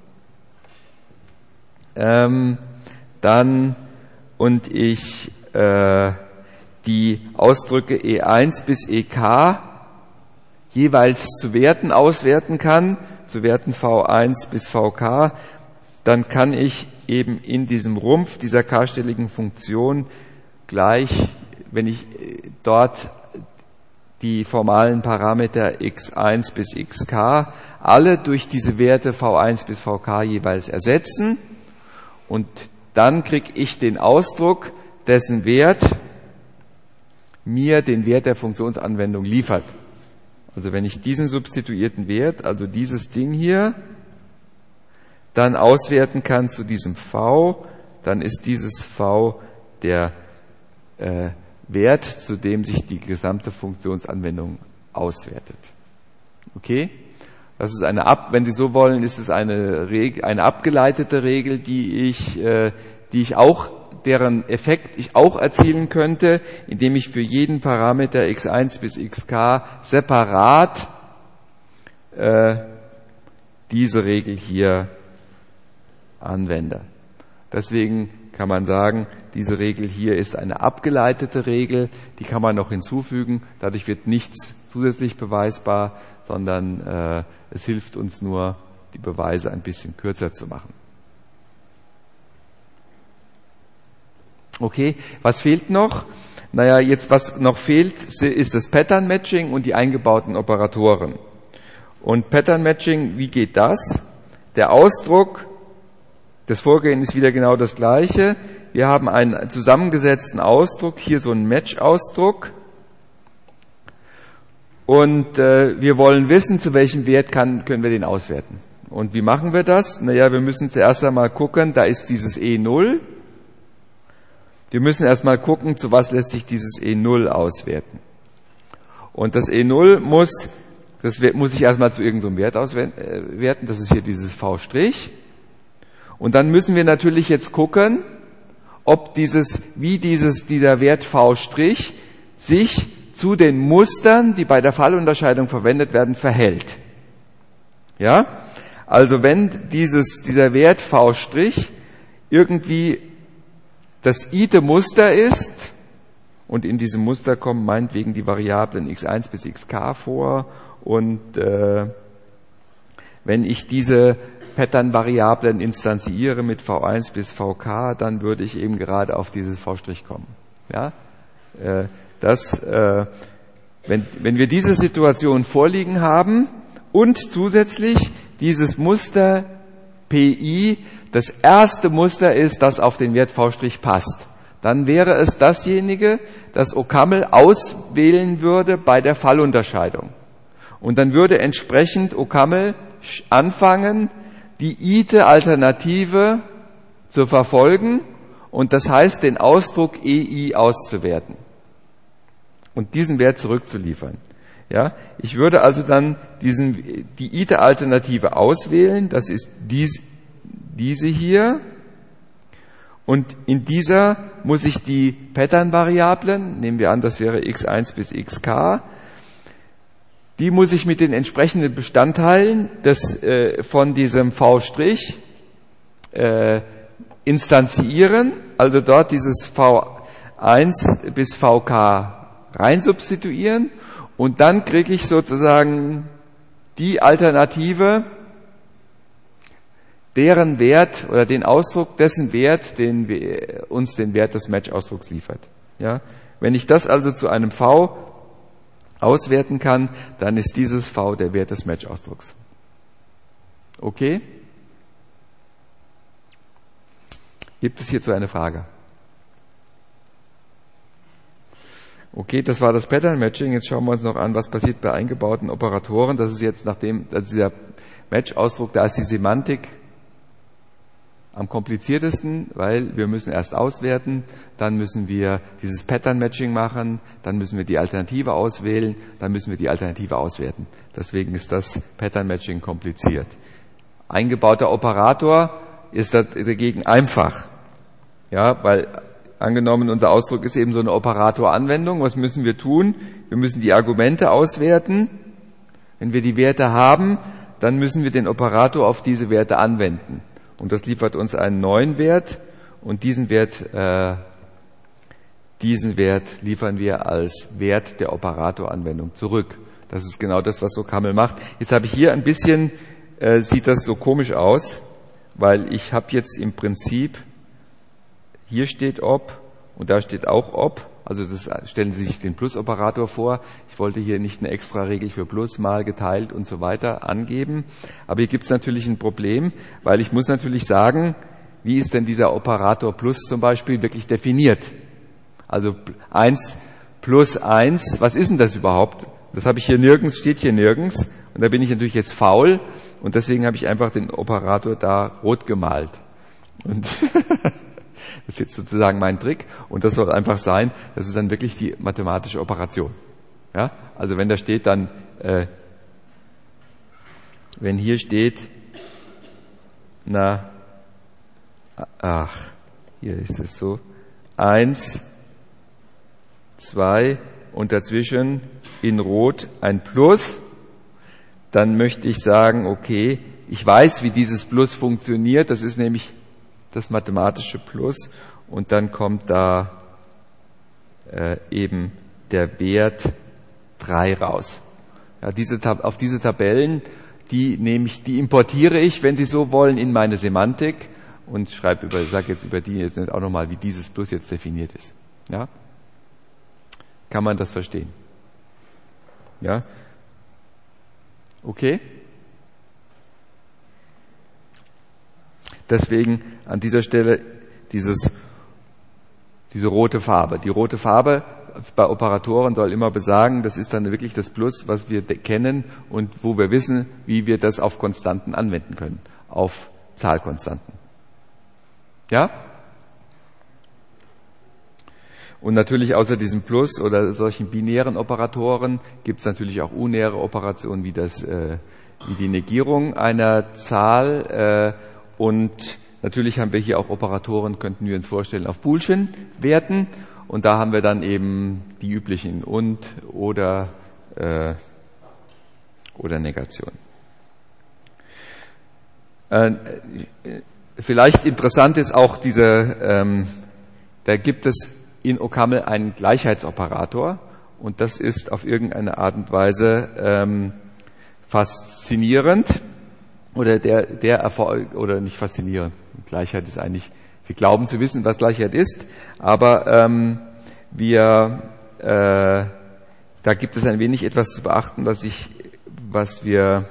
ähm, dann und ich äh, die Ausdrücke E eins bis E K jeweils zu Werten auswerten kann, zu Werten V eins bis V K, dann kann ich eben in diesem Rumpf dieser k-stelligen Funktion gleich, wenn ich dort die formalen Parameter x eins bis xk alle durch diese Werte V eins bis V K jeweils ersetzen und dann kriege ich den Ausdruck, dessen Wert mir den Wert der Funktionsanwendung liefert. Also wenn ich diesen substituierten Wert, also dieses Ding hier, dann auswerten kann zu diesem V, dann ist dieses V der äh, Wert, zu dem sich die gesamte Funktionsanwendung auswertet. Okay? Das ist eine ab, wenn Sie so wollen, ist es eine Regel, eine abgeleitete Regel, die ich, äh, die ich auch, deren Effekt ich auch erzielen könnte, indem ich für jeden Parameter x eins bis xk separat äh, diese Regel hier anwende. Deswegen kann man sagen, diese Regel hier ist eine abgeleitete Regel, die kann man noch hinzufügen, dadurch wird nichts zusätzlich beweisbar, sondern äh, es hilft uns nur, die Beweise ein bisschen kürzer zu machen. Okay, was fehlt noch? Naja, jetzt was noch fehlt, ist das Pattern Matching und die eingebauten Operatoren. Und Pattern Matching, wie geht das? Der Ausdruck, das Vorgehen ist wieder genau das gleiche. Wir haben einen zusammengesetzten Ausdruck, hier so einen Match-Ausdruck. Und äh, wir wollen wissen, zu welchem Wert kann, können wir den auswerten. Und wie machen wir das? Naja, wir müssen zuerst einmal gucken, da ist dieses E null. Wir müssen erstmal gucken, zu was lässt sich dieses E null auswerten. Und das E null muss, das muss ich erstmal zu irgendeinem Wert auswerten, das ist hier dieses V'. Und dann müssen wir natürlich jetzt gucken, ob dieses, wie dieses, dieser Wert V' sich zu den Mustern, die bei der Fallunterscheidung verwendet werden, verhält. Ja? Also wenn dieses, dieser Wert V' irgendwie das ite Muster ist, und in diesem Muster kommen meinetwegen die Variablen x eins bis xk vor, und äh, wenn ich diese Pattern-Variablen instanziere mit V eins bis V K, dann würde ich eben gerade auf dieses V' kommen. Ja? Äh, das, äh, wenn, wenn wir diese Situation vorliegen haben und zusätzlich dieses Muster P I das erste Muster ist, das auf den Wert V' passt, dann wäre es dasjenige, das OCaml auswählen würde bei der Fallunterscheidung. Und dann würde entsprechend OCaml anfangen, die ite-Alternative zu verfolgen und das heißt, den Ausdruck E I auszuwerten und diesen Wert zurückzuliefern. Ja, ich würde also dann diesen, die ite-Alternative auswählen, das ist dies, diese hier, und in dieser muss ich die Pattern-Variablen, nehmen wir an, das wäre x eins bis xk, die muss ich mit den entsprechenden Bestandteilen des, äh, von diesem V' äh, instanzieren, also dort dieses V eins bis V K reinsubstituieren, und dann kriege ich sozusagen die Alternative, deren Wert oder den Ausdruck, dessen Wert, den wir, uns den Wert des Match-Ausdrucks liefert. Ja? Wenn ich das also zu einem V auswerten kann, dann ist dieses V der Wert des Match-Ausdrucks. Okay? Gibt es hierzu eine Frage? Okay, das war das Pattern Matching. Jetzt schauen wir uns noch an, was passiert bei eingebauten Operatoren. Das ist jetzt nachdem, also dieser Match-Ausdruck, da ist die Semantik am kompliziertesten, weil wir müssen erst auswerten, dann müssen wir dieses Pattern-Matching machen, dann müssen wir die Alternative auswählen, dann müssen wir die Alternative auswerten. Deswegen ist das Pattern-Matching kompliziert. Eingebauter Operator ist dagegen einfach. Ja, weil angenommen, unser Ausdruck ist eben so eine Operatoranwendung. Was müssen wir tun? Wir müssen die Argumente auswerten. Wenn wir die Werte haben, dann müssen wir den Operator auf diese Werte anwenden. Und das liefert uns einen neuen Wert, und diesen Wert, äh, diesen Wert liefern wir als Wert der Operatoranwendung zurück. Das ist genau das, was OCaml macht. Jetzt habe ich hier ein bisschen, äh, sieht das so komisch aus, weil ich habe jetzt im Prinzip, hier steht ob und da steht auch ob. Also das, stellen Sie sich den Plus-Operator vor. Ich wollte hier nicht eine extra Regel für Plus, mal, geteilt und so weiter angeben. Aber hier gibt es natürlich ein Problem, weil ich muss natürlich sagen, wie ist denn dieser Operator Plus zum Beispiel wirklich definiert? Also eins plus eins, was ist denn das überhaupt? Das habe ich hier nirgends, steht hier nirgends. Und da bin ich natürlich jetzt faul und deswegen habe ich einfach den Operator da rot gemalt. Und das ist jetzt sozusagen mein Trick, und das soll einfach sein, das ist dann wirklich die mathematische Operation. Ja? Also wenn da steht dann, äh, wenn hier steht, na, ach, hier ist es so, eins, zwei und dazwischen in Rot ein Plus, dann möchte ich sagen, okay, ich weiß, wie dieses Plus funktioniert, das ist nämlich das mathematische Plus, und dann kommt da äh, eben der Wert drei raus. Ja, diese, auf diese Tabellen, die nehme ich, die importiere ich, wenn Sie so wollen, in meine Semantik und schreibe über, sage jetzt über die jetzt auch nochmal, wie dieses Plus jetzt definiert ist. Ja? Kann man das verstehen? Ja? Okay? Deswegen an dieser Stelle dieses, diese rote Farbe. Die rote Farbe bei Operatoren soll immer besagen, das ist dann wirklich das Plus, was wir kennen und wo wir wissen, wie wir das auf Konstanten anwenden können, auf Zahlkonstanten. Ja? Und natürlich außer diesem Plus oder solchen binären Operatoren gibt es natürlich auch unäre Operationen wie, das, äh, wie die Negierung einer Zahl äh, und natürlich haben wir hier auch Operatoren, könnten wir uns vorstellen, auf Boolschen Werten. Und da haben wir dann eben die üblichen und oder, äh, oder Negation. Äh, vielleicht interessant ist auch diese, ähm, da gibt es in OCaml einen Gleichheitsoperator und das ist auf irgendeine Art und Weise ähm, faszinierend oder der, der Erfolg, oder nicht faszinierend. Gleichheit ist eigentlich, wir glauben zu wissen, was Gleichheit ist, aber ähm, wir, äh, da gibt es ein wenig etwas zu beachten, was ich, was wir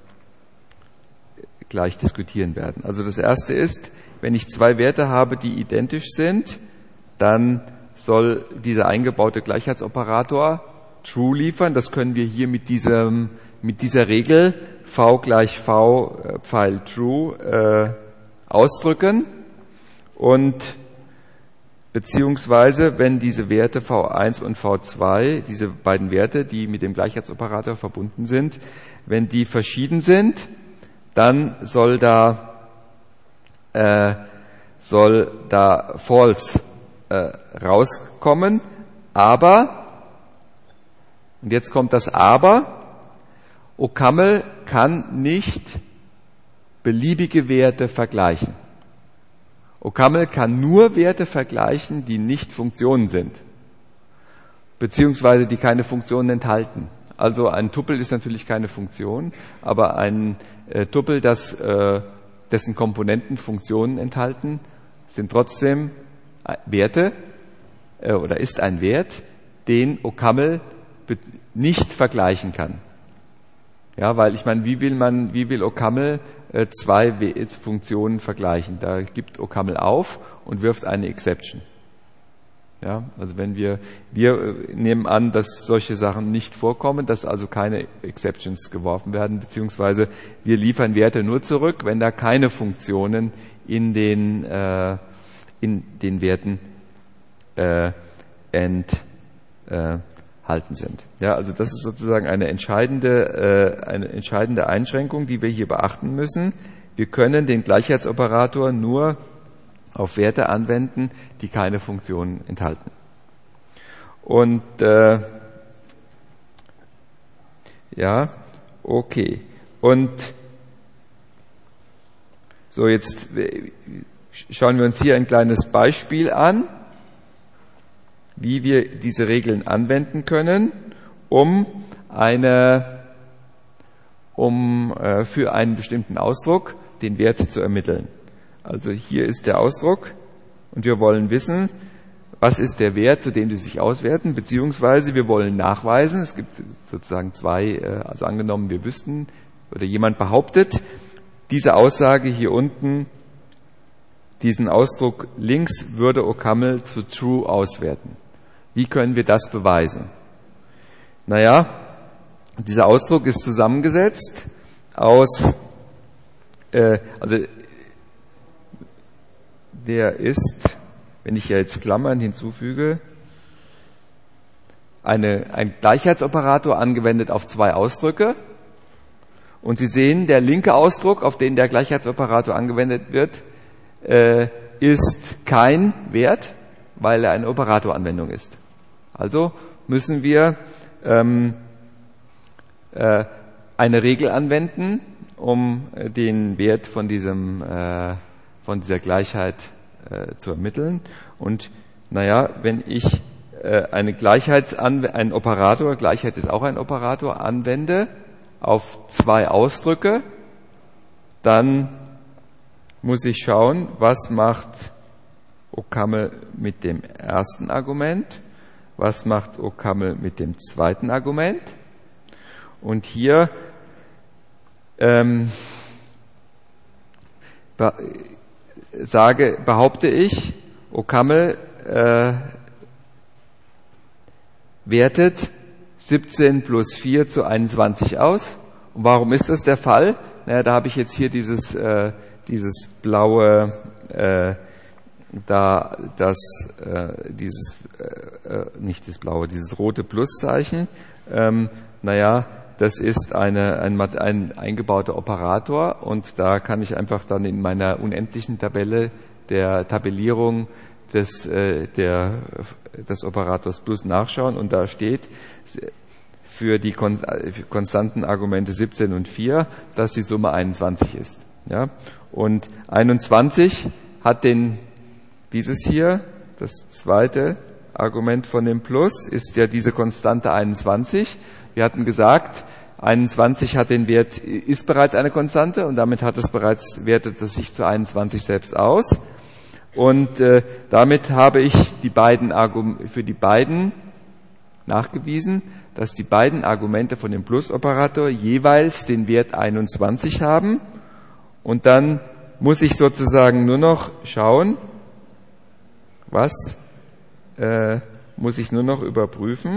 gleich diskutieren werden. Also das erste ist, wenn ich zwei Werte habe, die identisch sind, dann soll dieser eingebaute Gleichheitsoperator true liefern. Das können wir hier mit diesem, mit dieser Regel v gleich v äh, Pfeil true äh, ausdrücken. Und beziehungsweise, wenn diese Werte v eins und v zwei, diese beiden Werte, die mit dem Gleichheitsoperator verbunden sind, wenn die verschieden sind, dann soll da äh, soll da false äh, rauskommen. Aber, und jetzt kommt das Aber, OCaml kann nicht beliebige Werte vergleichen. OCaml kann nur Werte vergleichen, die nicht Funktionen sind, beziehungsweise die keine Funktionen enthalten. Also ein Tupel ist natürlich keine Funktion, aber ein äh, Tupel, das, äh, dessen Komponenten Funktionen enthalten, sind trotzdem Werte äh, oder ist ein Wert, den OCaml nicht vergleichen kann. Ja, weil ich meine, wie will man, wie will OCaml äh, zwei w- Funktionen vergleichen? Da gibt OCaml auf und wirft eine Exception. Ja, also wenn wir, wir äh, nehmen an, dass solche Sachen nicht vorkommen, dass also keine Exceptions geworfen werden, beziehungsweise wir liefern Werte nur zurück, wenn da keine Funktionen in den, äh, in den Werten äh, enthalten äh, sind. Ja, also das ist sozusagen eine entscheidende, äh, eine entscheidende Einschränkung, die wir hier beachten müssen. Wir können den Gleichheitsoperator nur auf Werte anwenden, die keine Funktionen enthalten. Und äh, ja, okay. Und so, jetzt schauen wir uns hier ein kleines Beispiel an, wie wir diese Regeln anwenden können, um eine, um äh, für einen bestimmten Ausdruck den Wert zu ermitteln. Also hier ist der Ausdruck und wir wollen wissen, was ist der Wert, zu dem sie sich auswerten, beziehungsweise wir wollen nachweisen, es gibt sozusagen zwei, also angenommen wir wüssten oder jemand behauptet, diese Aussage hier unten, diesen Ausdruck links würde OCaml zu true auswerten. Wie können wir das beweisen? Naja, dieser Ausdruck ist zusammengesetzt aus, äh, also der ist, wenn ich ja jetzt Klammern hinzufüge, eine, ein Gleichheitsoperator angewendet auf zwei Ausdrücke. Und Sie sehen, der linke Ausdruck, auf den der Gleichheitsoperator angewendet wird, äh, ist kein Wert, weil er eine Operatoranwendung ist. Also müssen wir ähm, äh, eine Regel anwenden, um äh, den Wert von diesem äh, von dieser Gleichheit äh, zu ermitteln. Und naja, wenn ich äh, eine Gleichheitsanw- einen Operator, Gleichheit ist auch ein Operator, anwende auf zwei Ausdrücke, dann muss ich schauen, was macht OCaml mit dem ersten Argument, was macht OCaml mit dem zweiten Argument. Und hier ähm, be- sage, behaupte ich, OCaml äh, wertet siebzehn plus vier zu einundzwanzig aus. Und warum ist das der Fall? Naja, da habe ich jetzt hier dieses, äh, dieses blaue, äh, da das, äh, dieses, äh, nicht das blaue, dieses rote Pluszeichen. Ähm, naja, das ist eine, ein, ein eingebauter Operator und da kann ich einfach dann in meiner unendlichen Tabelle der Tabellierung des, äh, der, des Operators plus nachschauen und da steht für die Kon- für konstanten Argumente siebzehn und vier, dass die Summe einundzwanzig ist. Ja? Und einundzwanzig hat den, dieses hier, das zweite Argument von dem Plus, ist ja diese Konstante einundzwanzig. Wir hatten gesagt, einundzwanzig hat den Wert, ist bereits eine Konstante und damit hat es bereits, wertet es sich zu einundzwanzig selbst aus. Und äh, damit habe ich die beiden Argum- für die beiden nachgewiesen, dass die beiden Argumente von dem Plus-Operator jeweils den Wert einundzwanzig haben. Und dann muss ich sozusagen nur noch schauen, was äh, muss ich nur noch überprüfen,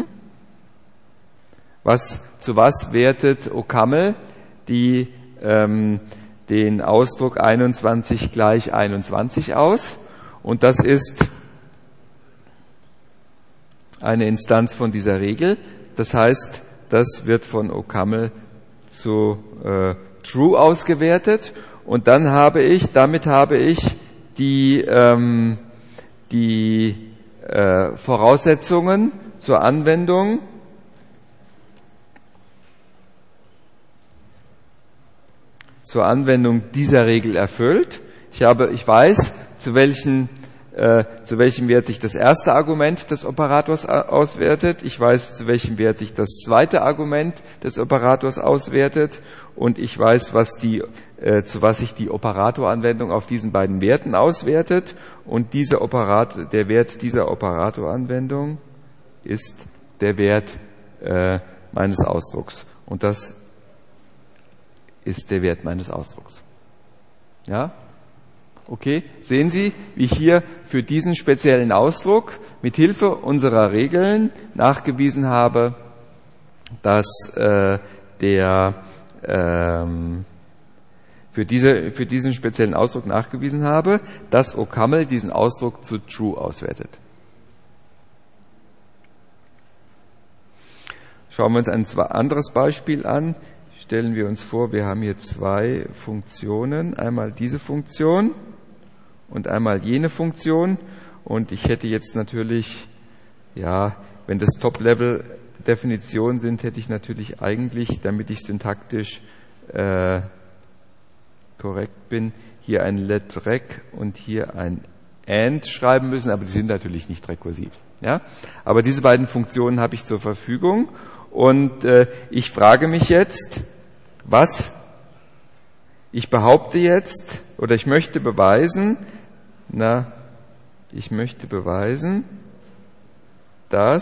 was zu was wertet OCaml die ähm, den Ausdruck einundzwanzig gleich einundzwanzig aus. Und das ist eine Instanz von dieser Regel. Das heißt, das wird von OCaml zu äh, True ausgewertet. Und dann habe ich, damit habe ich die, ähm, die äh, Voraussetzungen zur Anwendung zur Anwendung dieser Regel erfüllt. Ich habe, ich weiß, zu welchen äh, zu welchem Wert sich das erste Argument des Operators auswertet. Ich weiß, zu welchem Wert sich das zweite Argument des Operators auswertet. Und ich weiß, was die, äh, zu was sich die Operatoranwendung auf diesen beiden Werten auswertet. Und dieser Operator, der Wert dieser Operatoranwendung ist der Wert äh, meines Ausdrucks. Und das ist der Wert meines Ausdrucks. Ja? Okay, sehen Sie, wie ich hier für diesen speziellen Ausdruck mit Hilfe unserer Regeln nachgewiesen habe, dass äh, der ähm, für diese für diesen speziellen Ausdruck nachgewiesen habe, dass OCaml diesen Ausdruck zu True auswertet. Schauen wir uns ein anderes Beispiel an. Stellen wir uns vor, wir haben hier zwei Funktionen, einmal diese Funktion und einmal jene Funktion. Und ich hätte jetzt natürlich, ja, wenn das Top-Level-Definitionen sind, hätte ich natürlich eigentlich, damit ich syntaktisch äh, korrekt bin, hier ein let rec und hier ein and schreiben müssen, aber die sind natürlich nicht rekursiv. Ja? Aber diese beiden Funktionen habe ich zur Verfügung und äh, ich frage mich jetzt, was? Ich behaupte jetzt, oder ich möchte beweisen, na, ich möchte beweisen, dass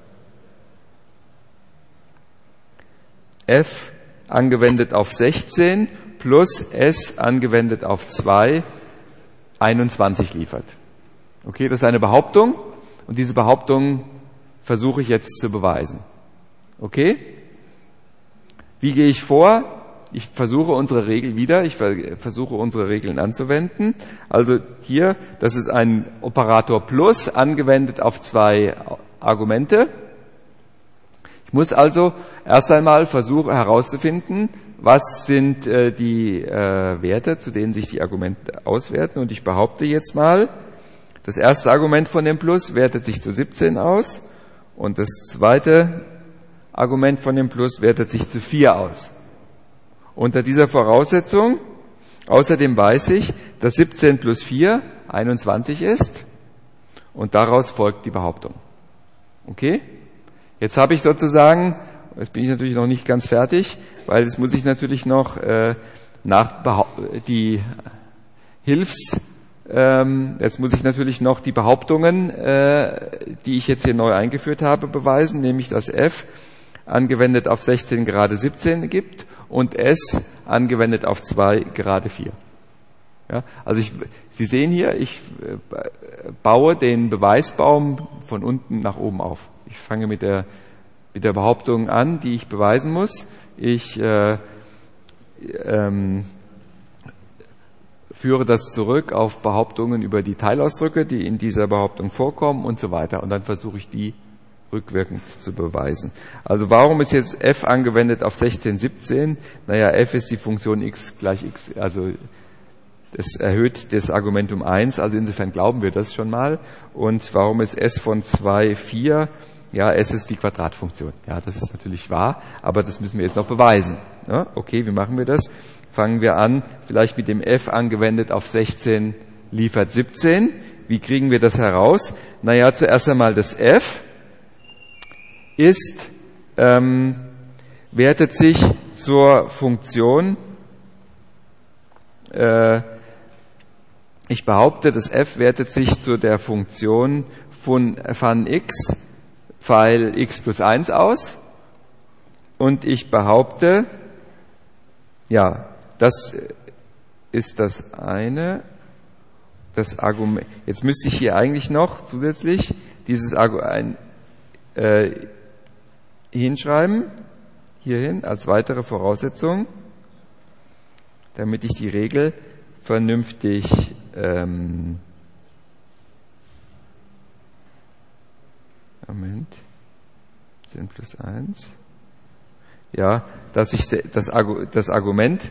f angewendet auf sechzehn plus s angewendet auf zwei einundzwanzig liefert. Okay, das ist eine Behauptung und diese Behauptung versuche ich jetzt zu beweisen. Okay? Wie gehe ich vor? Ich versuche unsere Regel wieder, ich versuche unsere Regeln anzuwenden. Also hier, das ist ein Operator plus angewendet auf zwei Argumente. Ich muss also erst einmal versuchen herauszufinden, was sind äh, die äh, Werte, zu denen sich die Argumente auswerten. Und ich behaupte jetzt mal, das erste Argument von dem Plus wertet sich zu siebzehn aus und das zweite Argument von dem Plus wertet sich zu vier aus. Unter dieser Voraussetzung, außerdem weiß ich, dass siebzehn plus vier einundzwanzig ist und daraus folgt die Behauptung. Okay? Jetzt habe ich sozusagen Jetzt bin ich natürlich noch nicht ganz fertig, weil jetzt muss ich natürlich noch äh, nach die Hilfs, ähm, jetzt muss ich natürlich noch die Behauptungen, äh, die ich jetzt hier neu eingeführt habe, beweisen, nämlich dass f angewendet auf sechzehn gerade siebzehn gibt und s angewendet auf zwei gerade vier. Ja, also ich, Sie sehen hier, ich äh, baue den Beweisbaum von unten nach oben auf. Ich fange mit der mit der Behauptung an, die ich beweisen muss. Ich äh, ähm, führe das zurück auf Behauptungen über die Teilausdrücke, die in dieser Behauptung vorkommen und so weiter. Und dann versuche ich die rückwirkend zu beweisen. Also warum ist jetzt f angewendet auf sechzehn, siebzehn? Naja, f ist die Funktion x gleich x, also das erhöht das Argument um eins, also insofern glauben wir das schon mal. Und warum ist s von zwei, vier? Ja, s ist die Quadratfunktion. Ja, das ist natürlich wahr, aber das müssen wir jetzt noch beweisen. Ja, okay, wie machen wir das? Fangen wir an, vielleicht mit dem f angewendet auf sechzehn liefert siebzehn. Wie kriegen wir das heraus? Naja, zuerst einmal das f ist, ähm, wertet sich zur Funktion, äh, ich behaupte, das f wertet sich zu der Funktion von, von x, Pfeil x plus eins aus. Und ich behaupte, ja, das ist das eine, das Argument. Jetzt müsste ich hier eigentlich noch zusätzlich dieses Argument äh, hinschreiben, hierhin, als weitere Voraussetzung, damit ich die Regel vernünftig ähm, Moment, zehn plus eins, ja, dass ich das, das Argument,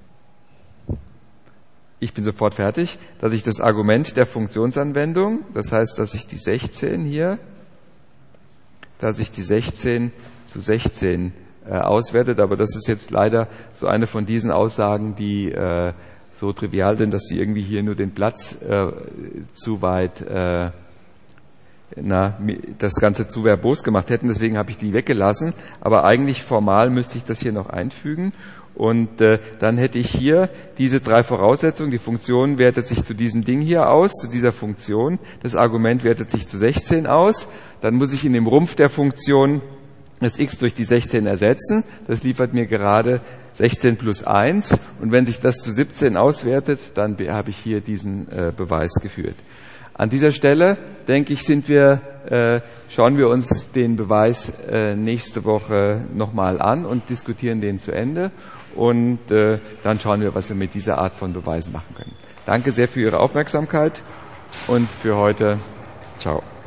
ich bin sofort fertig, dass ich das Argument der Funktionsanwendung, das heißt, dass ich die sechzehn hier, dass ich die sechzehn zu sechzehn äh, auswertet, aber das ist jetzt leider so eine von diesen Aussagen, die äh, so trivial sind, dass sie irgendwie hier nur den Platz äh, zu weit, äh, na, das Ganze zu verbos gemacht hätten, deswegen habe ich die weggelassen, aber eigentlich formal müsste ich das hier noch einfügen und äh, dann hätte ich hier diese drei Voraussetzungen, die Funktion wertet sich zu diesem Ding hier aus, zu dieser Funktion, das Argument wertet sich zu sechzehn aus, dann muss ich in dem Rumpf der Funktion das x durch die sechzehn ersetzen, das liefert mir gerade sechzehn plus eins und wenn sich das zu siebzehn auswertet, dann habe ich hier diesen äh, Beweis geführt. An dieser Stelle, denke ich, sind wir, äh, schauen wir uns den Beweis äh, nächste Woche nochmal an und diskutieren den zu Ende und äh, dann schauen wir, was wir mit dieser Art von Beweisen machen können. Danke sehr für Ihre Aufmerksamkeit und für heute. Ciao.